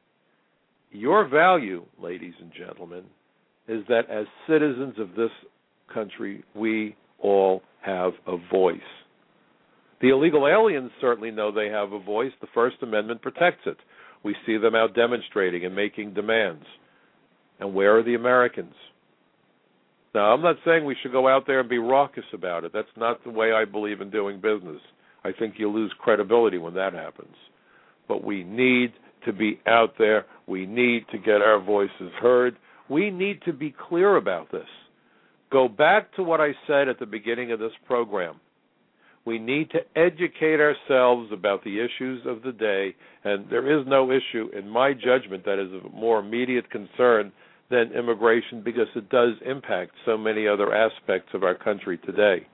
Speaker 1: Your value, ladies and gentlemen, is that as citizens of this country, we all have a voice. The illegal aliens certainly know they have a voice. The First Amendment protects it. We see them out demonstrating and making demands. And where are the Americans? Now, I'm not saying we should go out there and be raucous about it. That's not the way I believe in doing business. I think you lose credibility when that happens. But we need to be out there. We need to get our voices heard. We need to be clear about this. Go back to what I said at the beginning of this program. We need to educate ourselves about the issues of the day, and there is no issue, in my judgment, that is of more immediate concern than immigration, because it does impact so many other aspects of our country today.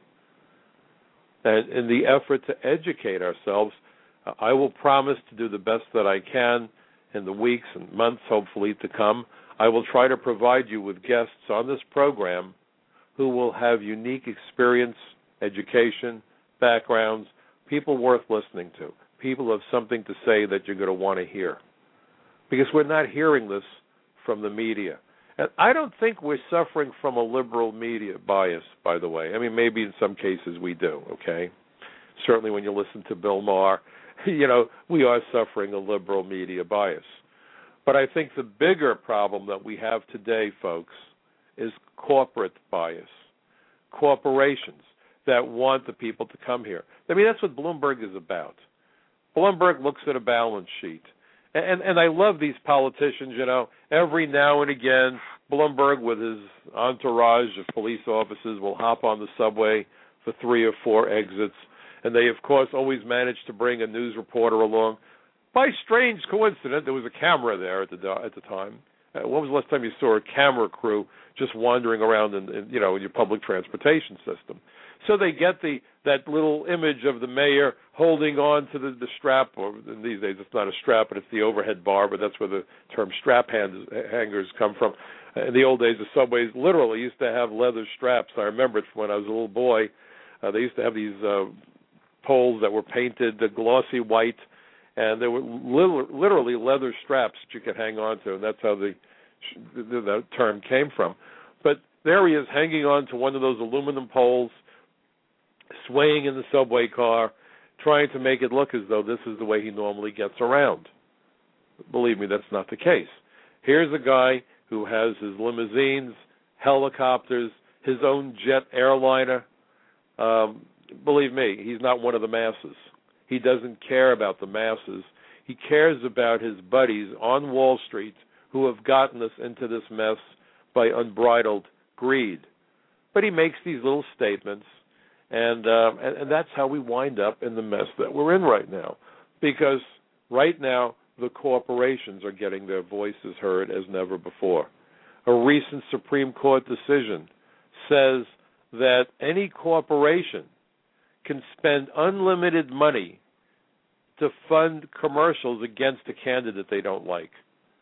Speaker 1: And in the effort to educate ourselves, uh, I will promise to do the best that I can in the weeks and months, hopefully, to come. I will try to provide you with guests on this program who will have unique experience, education, backgrounds, people worth listening to, people who have something to say that you're going to want to hear. Because we're not hearing this from the media. And I don't think we're suffering from a liberal media bias, by the way. I mean, maybe in some cases we do, okay? Certainly when you listen to Bill Maher, you know, we are suffering a liberal media bias. But I think the bigger problem that we have today, folks, is corporate bias. Corporations that want the people to come here. I mean, that's what Bloomberg is about. Bloomberg looks at a balance sheet. And, and I love these politicians, you know. Every now and again, Bloomberg with his entourage of police officers will hop on the subway for three or four exits. And they, of course, always manage to bring a news reporter along. By strange coincidence, there was a camera there at the at the time. Uh, when was the last time you saw a camera crew just wandering around in, in you know in your public transportation system? So they get the that little image of the mayor holding on to the, the strap, or these days it's not a strap, but it's the overhead bar, but that's where the term strap hand, hangers come from. In the old days, the subways literally used to have leather straps. I remember it from when I was a little boy. Uh, they used to have these uh, poles that were painted uh, glossy white, and there were li- literally leather straps that you could hang on to, and that's how the, the, the term came from. But there he is hanging on to one of those aluminum poles, swaying in the subway car, trying to make it look as though this is the way he normally gets around. Believe me, that's not the case. Here's a guy who has his limousines, helicopters, his own jet airliner. Um, believe me, he's not one of the masses. He doesn't care about the masses. He cares about his buddies on Wall Street who have gotten us into this mess by unbridled greed. But he makes these little statements, and, uh, and and that's how we wind up in the mess that we're in right now. Because right now, the corporations are getting their voices heard as never before. A recent Supreme Court decision says that any corporation can spend unlimited money to fund commercials against a candidate they don't like.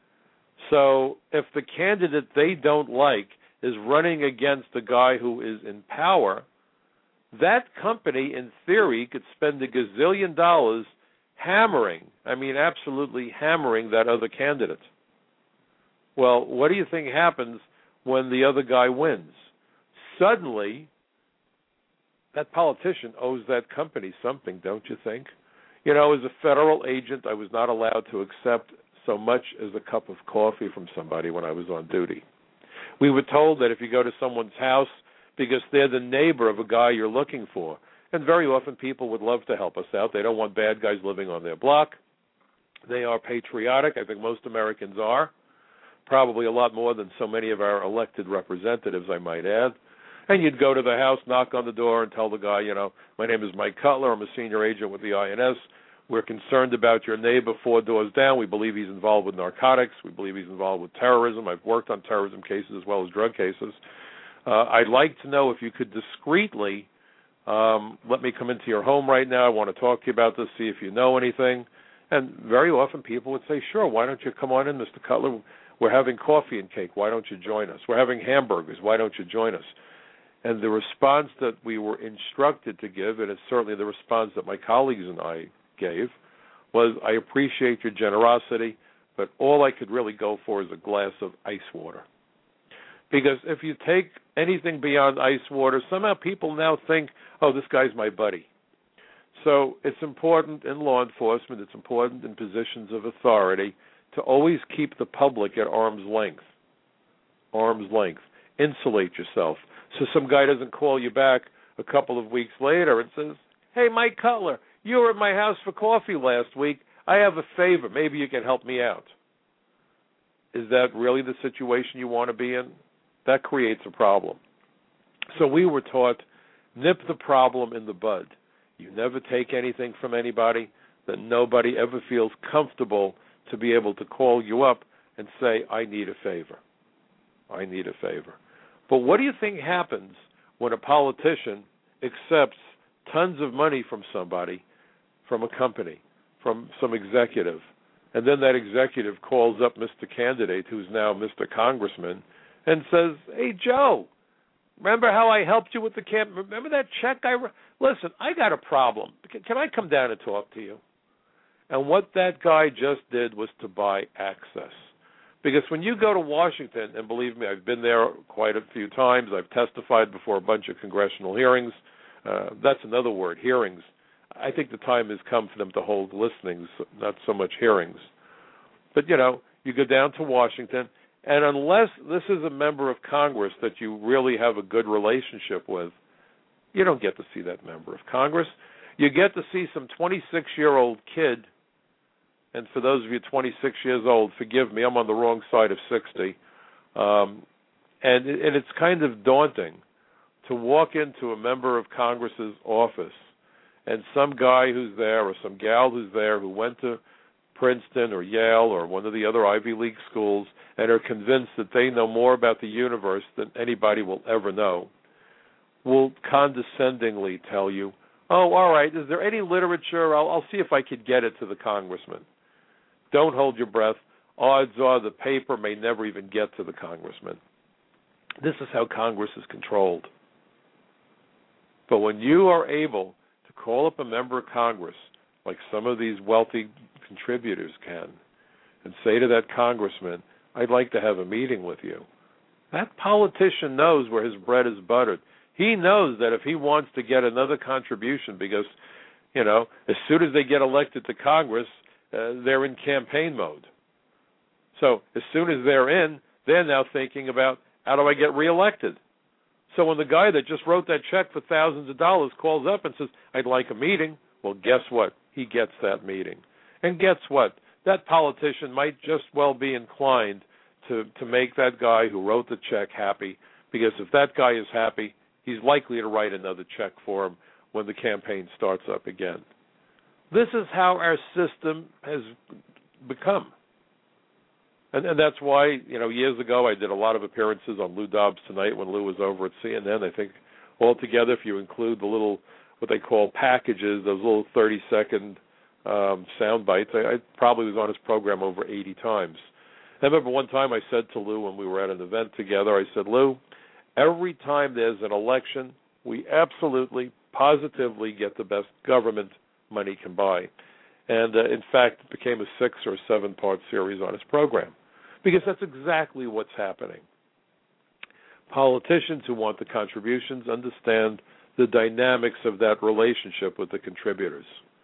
Speaker 1: So if the candidate they don't like is running against a guy who is in power, that company, in theory, could spend a gazillion dollars hammering, I mean absolutely hammering that other candidate. Well, what do you think happens when the other guy wins? Suddenly, that politician owes that company something, don't you think? You know, as a federal agent, I was not allowed to accept so much as a cup of coffee from somebody when I was on duty. We were told that if you go to someone's house because they're the neighbor of a guy you're looking for, and very often people would love to help us out. They don't want bad guys living on their block. They are patriotic. I think most Americans are, probably a lot more than so many of our elected representatives, I might add. And you'd go to the house, knock on the door, and tell the guy, you know, my name is Mike Cutler. I'm a senior agent with the I N S. We're concerned about your neighbor four doors down. We believe he's involved with narcotics. We believe he's involved with terrorism. I've worked on terrorism cases as well as drug cases. Uh, I'd like to know if you could discreetly um, let me come into your home right now. I want to talk to you about this, see if you know anything. And very often people would say, sure, why don't you come on in, Mister Cutler? We're having coffee and cake. Why don't you join us? We're having hamburgers. Why don't you join us? And the response that we were instructed to give, and it's certainly the response that my colleagues and I gave, was, I appreciate your generosity, but all I could really go for is a glass of ice water. Because if you take anything beyond ice water, somehow people now think, oh, this guy's my buddy. So it's important in law enforcement, it's important in positions of authority to always keep the public at arm's length. Arm's length. Insulate yourself. So some guy doesn't call you back a couple of weeks later and says, hey, Mike Cutler, you were at my house for coffee last week. I have a favor. Maybe you can help me out. Is that really the situation you want to be in? That creates a problem. So we were taught, nip the problem in the bud. You never take anything from anybody, that nobody ever feels comfortable to be able to call you up and say, I need a favor. I need a favor. But what do you think happens when a politician accepts tons of money from somebody, from a company, from some executive, and then that executive calls up Mister Candidate, who's now Mister Congressman, and says, hey, Joe, remember how I helped you with the camp? Remember that check I re- Listen, I got a problem. Can I come down and talk to you? And what that guy just did was to buy access. Because when you go to Washington, and believe me, I've been there quite a few times. I've testified before a bunch of congressional hearings. Uh, that's another word, hearings. I think the time has come for them to hold listenings, not so much hearings. But, you know, you go down to Washington, and unless this is a member of Congress that you really have a good relationship with, you don't get to see that member of Congress. You get to see some twenty-six-year-old kid. And for those of you twenty-six years old, forgive me, I'm on the wrong side of sixty. Um, and, and it's kind of daunting to walk into a member of Congress's office and some guy who's there or some gal who's there who went to Princeton or Yale or one of the other Ivy League schools and are convinced that they know more about the universe than anybody will ever know, will condescendingly tell you, oh, all right, is there any literature? I'll, I'll see if I could get it to the congressman. Don't hold your breath. Odds are the paper may never even get to the congressman. This is how Congress is controlled. But when you are able to call up a member of Congress, like some of these wealthy contributors can, and say to that congressman, I'd like to have a meeting with you, that politician knows where his bread is buttered. He knows that if he wants to get another contribution, because, you know, as soon as they get elected to Congress, uh, they're in campaign mode. So as soon as they're in, they're now thinking about, how do I get reelected? So when the guy that just wrote that check for thousands of dollars calls up and says, I'd like a meeting, well, guess what? He gets that meeting. And guess what? That politician might just well be inclined to, to make that guy who wrote the check happy, because if that guy is happy, he's likely to write another check for him when the campaign starts up again. This is how our system has become. And, and that's why, you know, years ago I did a lot of appearances on Lou Dobbs Tonight when Lou was over at C N N. I think altogether, if you include the little what they call packages, those little thirty-second um, sound bites. I, I probably was on his program over eighty times. I remember one time I said to Lou when we were at an event together, I said, Lou, every time there's an election, we absolutely, positively get the best government money can buy. And, uh, in fact, it became a six- or seven-part series on his program because that's exactly what's happening. Politicians who want the contributions understand the dynamics of that relationship with the contributors.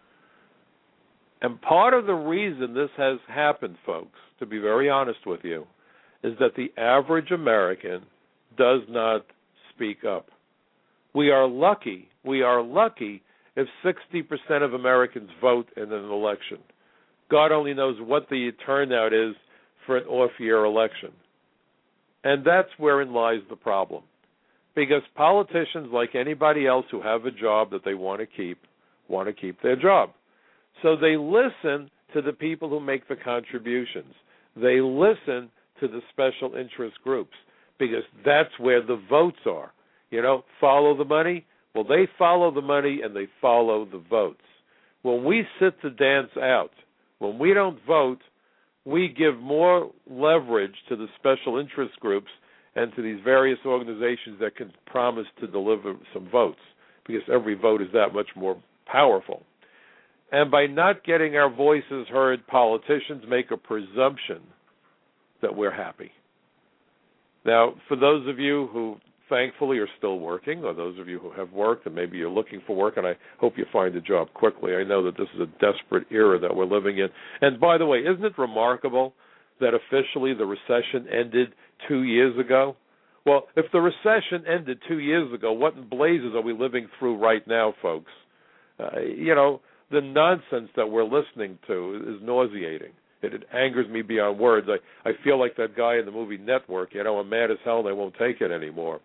Speaker 1: And part of the reason this has happened, folks, to be very honest with you, is that the average American does not speak up. We are lucky, we are lucky if sixty percent of Americans vote in an election. God only knows what the turnout is for an off-year election. And that's wherein lies the problem. Because politicians, like anybody else who have a job that they want to keep, want to keep their job. So they listen to the people who make the contributions. They listen to the special interest groups because that's where the votes are. You know, follow the money? Well, they follow the money and they follow the votes. When we sit to dance out, when we don't vote, we give more leverage to the special interest groups and to these various organizations that can promise to deliver some votes, because every vote is that much more powerful. And by not getting our voices heard, politicians make a presumption that we're happy. Now, for those of you who thankfully are still working, or those of you who have worked and maybe you're looking for work, and I hope you find a job quickly. I know that this is a desperate era that we're living in. And by the way, isn't it remarkable that officially the recession ended two years ago? Well, if the recession ended two years ago, what in blazes are we living through right now, folks? Uh, you know, the nonsense that we're listening to is nauseating. It, it angers me beyond words. I, I feel like that guy in the movie Network, you know, I'm mad as hell and I won't take it anymore.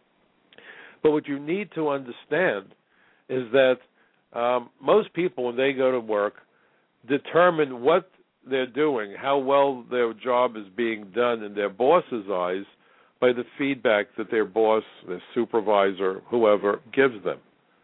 Speaker 1: But what you need to understand is that um, most people, when they go to work, determine what they're doing, how well their job is being done in their boss's eyes by the feedback that their boss, their supervisor, whoever, gives them.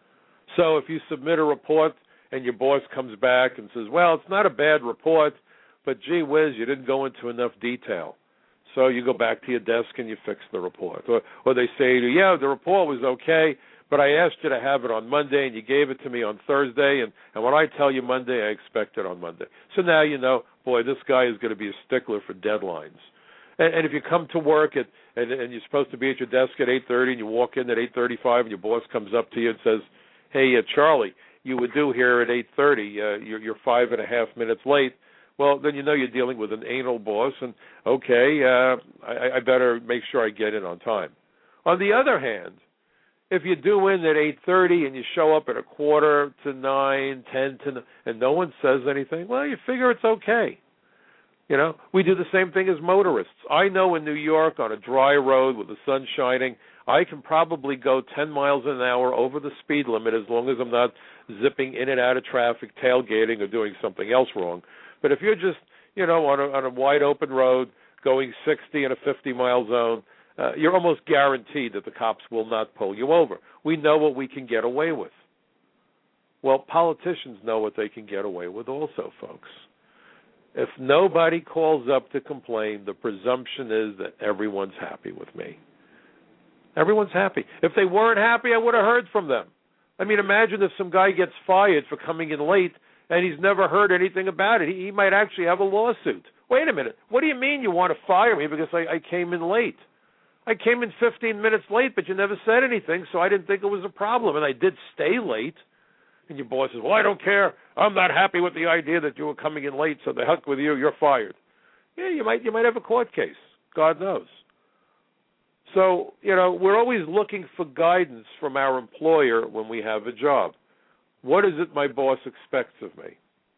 Speaker 1: So if you submit a report and your boss comes back and says, well, it's not a bad report, but gee whiz, you didn't go into enough detail. So you go back to your desk and you fix the report. Or, or they say to you, yeah, the report was okay, but I asked you to have it on Monday and you gave it to me on Thursday, and, and when I tell you Monday, I expect it on Monday. So now you know, boy, this guy is going to be a stickler for deadlines. And, and if you come to work at, and, and you're supposed to be at your desk at eight thirty and you walk in at eight thirty-five and your boss comes up to you and says, hey, uh, Charlie, you were due here at eight thirty. Uh, you're, you're five and a half minutes late. Well, then you know you're dealing with an anal boss, and okay, uh, I, I better make sure I get in on time. On the other hand, if you do in at eight thirty and you show up at a quarter to nine, ten to nine, and no one says anything, well, you figure it's okay. You know, we do the same thing as motorists. I know in New York on a dry road with the sun shining, I can probably go ten miles an hour over the speed limit as long as I'm not zipping in and out of traffic, tailgating, or doing something else wrong. But if you're just, you know, on a, on a wide open road going sixty in a fifty mile zone, uh, you're almost guaranteed that the cops will not pull you over. We know what we can get away with. Well, politicians know what they can get away with also, folks. If nobody calls up to complain, the presumption is that everyone's happy with me. Everyone's happy. If they weren't happy, I would have heard from them. I mean, imagine if some guy gets fired for coming in late and he's never heard anything about it. He, he might actually have a lawsuit. Wait a minute. What do you mean you want to fire me because I, I came in late? I came in fifteen minutes late, but you never said anything, so I didn't think it was a problem. And I did stay late. And your boss says, well, I don't care. I'm not happy with the idea that you were coming in late, so the heck with you. You're fired. Yeah, you might, you might have a court case. God knows. So, you know, we're always looking for guidance from our employer when we have a job. What is it my boss expects of me?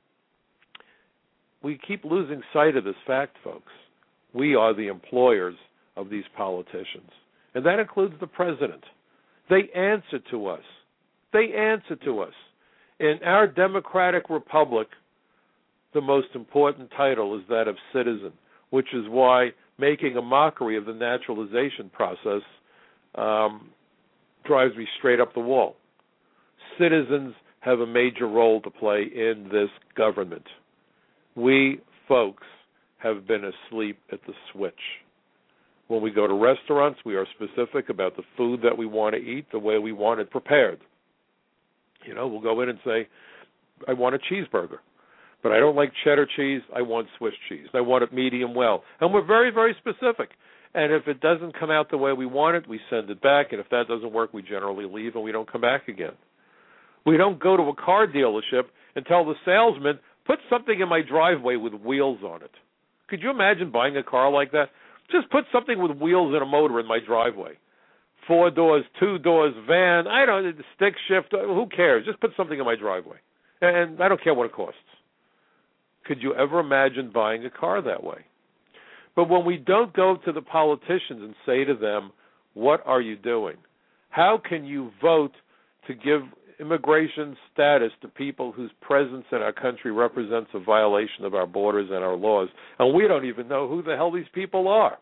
Speaker 1: We keep losing sight of this fact, folks. We are the employers of these politicians, and that includes the president. They answer to us. They answer to us. In our democratic republic, the most important title is that of citizen, which is why making a mockery of the naturalization process um, drives me straight up the wall. citizens have a major role to play in this government. We folks have been asleep at the switch. When we go to restaurants, we are specific about the food that we want to eat, the way we want it prepared. You know, we'll go in and say, I want a cheeseburger, but I don't like cheddar cheese, I want Swiss cheese. I want it medium well. And we're very, very specific. And if it doesn't come out the way we want it, we send it back. And if that doesn't work, we generally leave and we don't come back again. We don't go to a car dealership and tell the salesman, put something in my driveway with wheels on it. Could you imagine buying a car like that? Just put something with wheels and a motor in my driveway. Four doors, two doors, van, I don't know, stick shift, who cares? Just put something in my driveway. And I don't care what it costs. Could you ever imagine buying a car that way? But when we don't go to the politicians and say to them, what are you doing? How can you vote to give immigration status to people whose presence in our country represents a violation of our borders and our laws, and we don't even know who the hell these people are?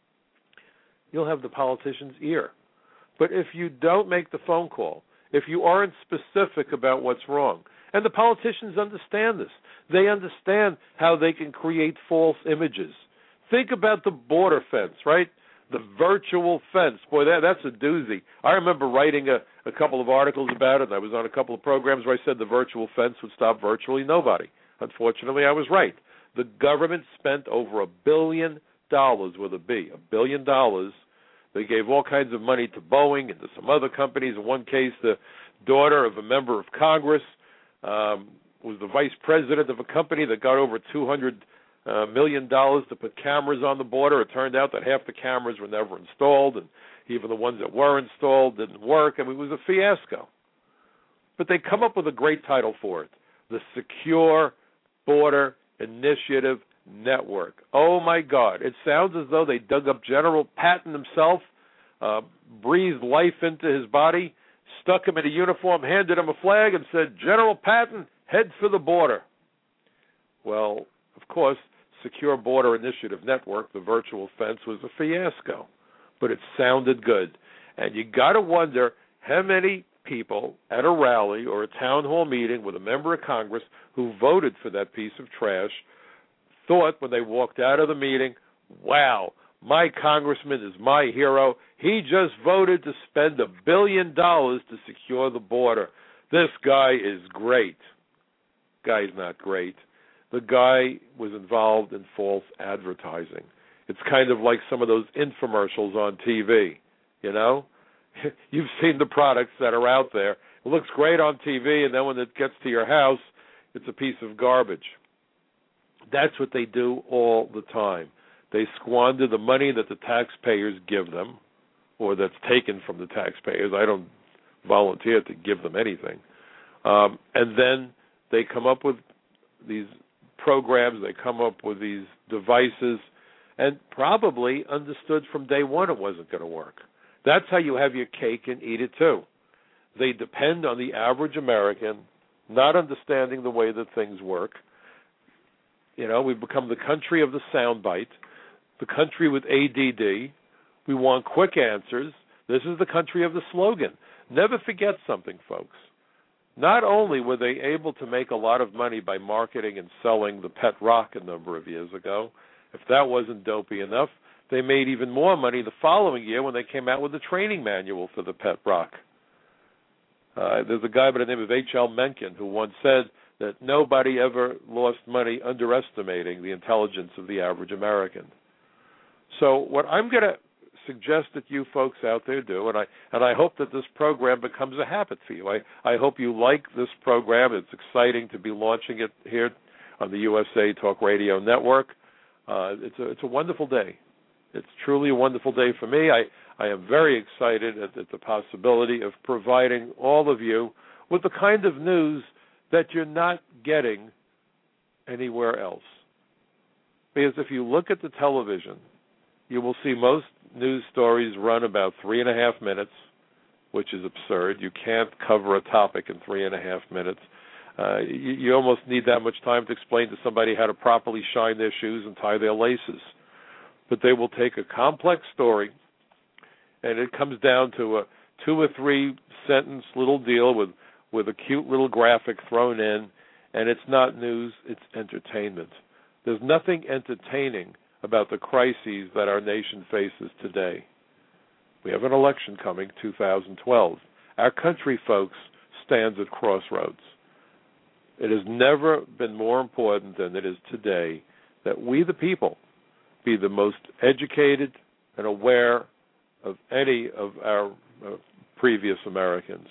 Speaker 1: You'll have the politician's ear. But if you don't make the phone call, if you aren't specific about what's wrong, and the politicians understand this, they understand how they can create false images. Think about the border fence, right? The virtual fence. Boy, that, that's a doozy. I remember writing a, a couple of articles about it, and I was on a couple of programs where I said the virtual fence would stop virtually nobody. Unfortunately, I was right. The government spent over a billion dollars with a B, a billion dollars. They gave all kinds of money to Boeing and to some other companies. In one case, the daughter of a member of Congress um, was the vice president of a company that got over two hundred uh, million dollars to put cameras on the border. It turned out that half the cameras were never installed, and even the ones that were installed didn't work. I mean, it was a fiasco. But they come up with a great title for it, the Secure Border Initiative Network. Oh, my God. It sounds as though they dug up General Patton himself, uh, breathed life into his body, stuck him in a uniform, handed him a flag, and said, General Patton, head for the border. Well, of course, Secure Border Initiative Network, the virtual fence, was a fiasco. But it sounded good. And you got to wonder how many people at a rally or a town hall meeting with a member of Congress who voted for that piece of trash thought when they walked out of the meeting, wow, my congressman is my hero. He just voted to spend a billion dollars to secure the border. This guy is great. Guy's not great. The guy was involved in false advertising. It's kind of like some of those infomercials on T V, you know? You've seen the products that are out there. It looks great on T V, and then when it gets to your house, it's a piece of garbage. That's what they do all the time. They squander the money that the taxpayers give them, or that's taken from the taxpayers. I don't volunteer to give them anything. Um, and then they come up with these programs, they come up with these devices, and probably understood from day one it wasn't going to work. That's how you have your cake and eat it too. They depend on the average American not understanding the way that things work. You know, we've become the country of the soundbite, the country with A D D. We want quick answers. This is the country of the slogan. Never forget something, folks. Not only were they able to make a lot of money by marketing and selling the Pet Rock a number of years ago, if that wasn't dopey enough, they made even more money the following year when they came out with the training manual for the Pet Rock. Uh, there's a guy by the name of H L Mencken who once said that nobody ever lost money underestimating the intelligence of the average American. So what I'm going to suggest that you folks out there do, and I and I hope that this program becomes a habit for you. I, I hope you like this program. It's exciting to be launching it here on the U S A Talk Radio Network. Uh, it's a it's a wonderful day. It's truly a wonderful day for me. I, I am very excited at, at the possibility of providing all of you with the kind of news that you're not getting anywhere else. Because if you look at the television, you will see most news stories run about three and a half minutes, which is absurd. You can't cover a topic in three and a half minutes. Uh, you, you almost need that much time to explain to somebody how to properly shine their shoes and tie their laces. But they will take a complex story, and it comes down to a two or three sentence little deal with with a cute little graphic thrown in, and it's not news, it's entertainment. There's nothing entertaining about the crises that our nation faces today. We have an election coming, two thousand twelve. Our country, folks, stands at crossroads. It has never been more important than it is today that we, the people, be the most educated and aware of any of our uh, previous Americans.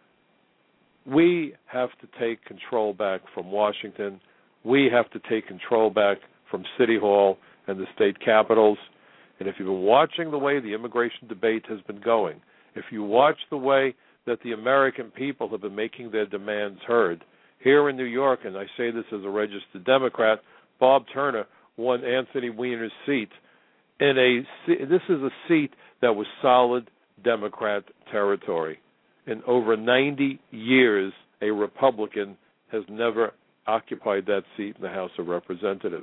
Speaker 1: We have to take control back from Washington. We have to take control back from City Hall and the state capitals. And if you've been watching the way the immigration debate has been going, if you watch the way that the American people have been making their demands heard, here in New York, and I say this as a registered Democrat, Bob Turner won Anthony Weiner's seat in a, this is a seat that was solid Democrat territory. In over ninety years, a Republican has never occupied that seat in the House of Representatives.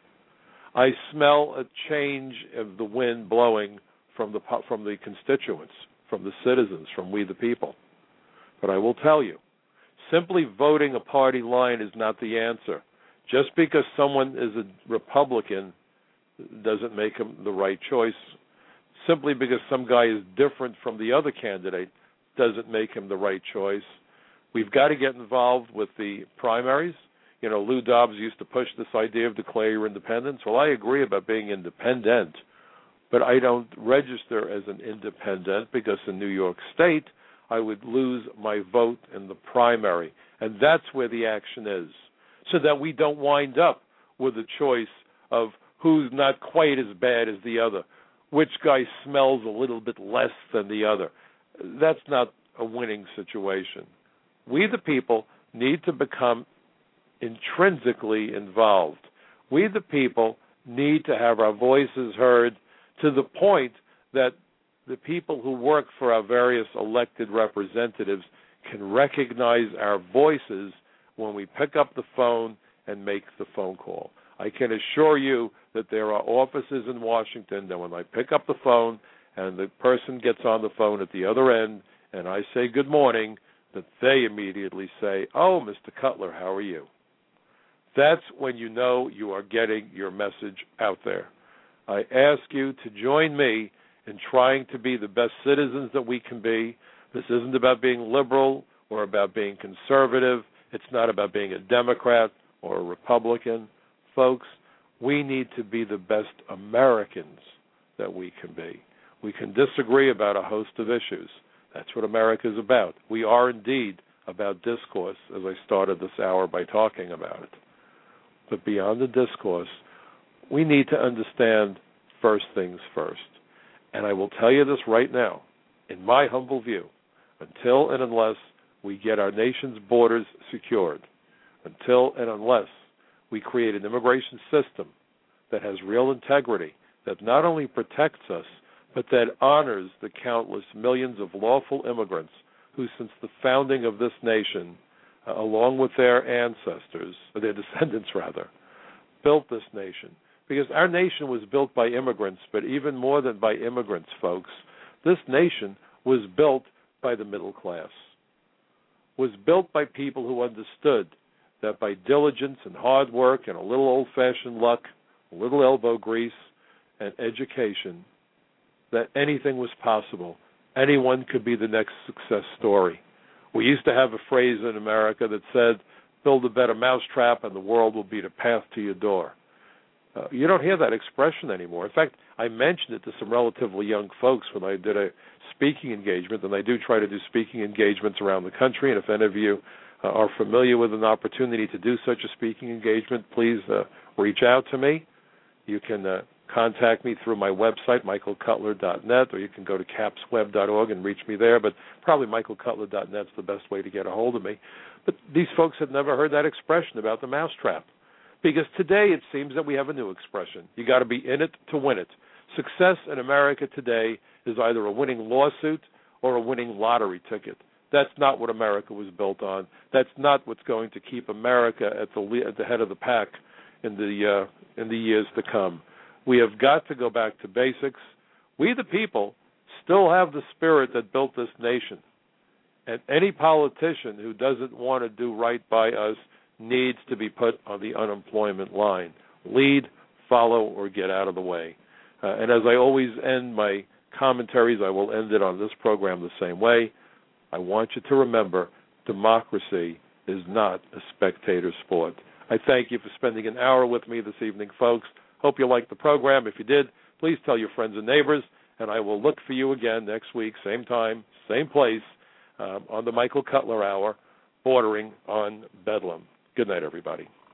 Speaker 1: I smell a change of the wind blowing from the from the constituents, from the citizens, from we the people. But I will tell you, simply voting a party line is not the answer. Just because someone is a Republican doesn't make him the right choice. Simply because some guy is different from the other candidate doesn't make him the right choice. We've got to get involved with the primaries. You know, Lou Dobbs used to push this idea of declare your independence. Well, I agree about being independent, but I don't register as an independent because in New York State, I would lose my vote in the primary. And that's where the action is, so that we don't wind up with a choice of who's not quite as bad as the other, which guy smells a little bit less than the other. That's not a winning situation. We, the people, need to become intrinsically involved. We, the people, need to have our voices heard to the point that the people who work for our various elected representatives can recognize our voices when we pick up the phone and make the phone call. I can assure you that there are offices in Washington that when I pick up the phone and the person gets on the phone at the other end and I say good morning, that they immediately say, oh, Mister Cutler, how are you? That's when you know you are getting your message out there. I ask you to join me in trying to be the best citizens that we can be. This isn't about being liberal or about being conservative. It's not about being a Democrat or a Republican. Folks, we need to be the best Americans that we can be. We can disagree about a host of issues. That's what America is about. We are indeed about discourse, as I started this hour by talking about it. But beyond the discourse, we need to understand first things first. And I will tell you this right now, in my humble view, until and unless we get our nation's borders secured, until and unless we create an immigration system that has real integrity, that not only protects us, but that honors the countless millions of lawful immigrants who, since the founding of this nation, uh, along with their ancestors, or their descendants rather, built this nation. Because our nation was built by immigrants, but even more than by immigrants, folks, this nation was built by the middle class, was built by people who understood that by diligence and hard work and a little old-fashioned luck, a little elbow grease, and education, that anything was possible. Anyone could be the next success story. We used to have a phrase in America that said, build a better mousetrap and the world will be the path to your door. Uh, you don't hear that expression anymore. In fact, I mentioned it to some relatively young folks when I did a speaking engagement, and I do try to do speaking engagements around the country, and if any of you uh, are familiar with an opportunity to do such a speaking engagement, please uh, reach out to me. You can uh, contact me through my website, michael cutler dot net, or you can go to caps web dot org and reach me there, but probably michael cutler dot net is the best way to get a hold of me. But these folks had never heard that expression about the mousetrap, because today it seems that we have a new expression. You got to be in it to win it. Success in America today is either a winning lawsuit or a winning lottery ticket. That's not what America was built on. That's not what's going to keep America at the at the head of the pack in the uh, in the years to come. We have got to go back to basics. We, the people, still have the spirit that built this nation, And any politician who doesn't want to do right by us needs to be put on the unemployment line. Lead, follow, or get out of the way. Uh, and as I always end my commentaries, I will end it on this program the same way. I want you to remember, democracy is not a spectator sport. I thank you for spending an hour with me this evening, folks. Hope you liked the program. If you did, please tell your friends and neighbors, and I will look for you again next week, same time, same place, um, on the Michael Cutler Hour, bordering on Bedlam. Good night, everybody.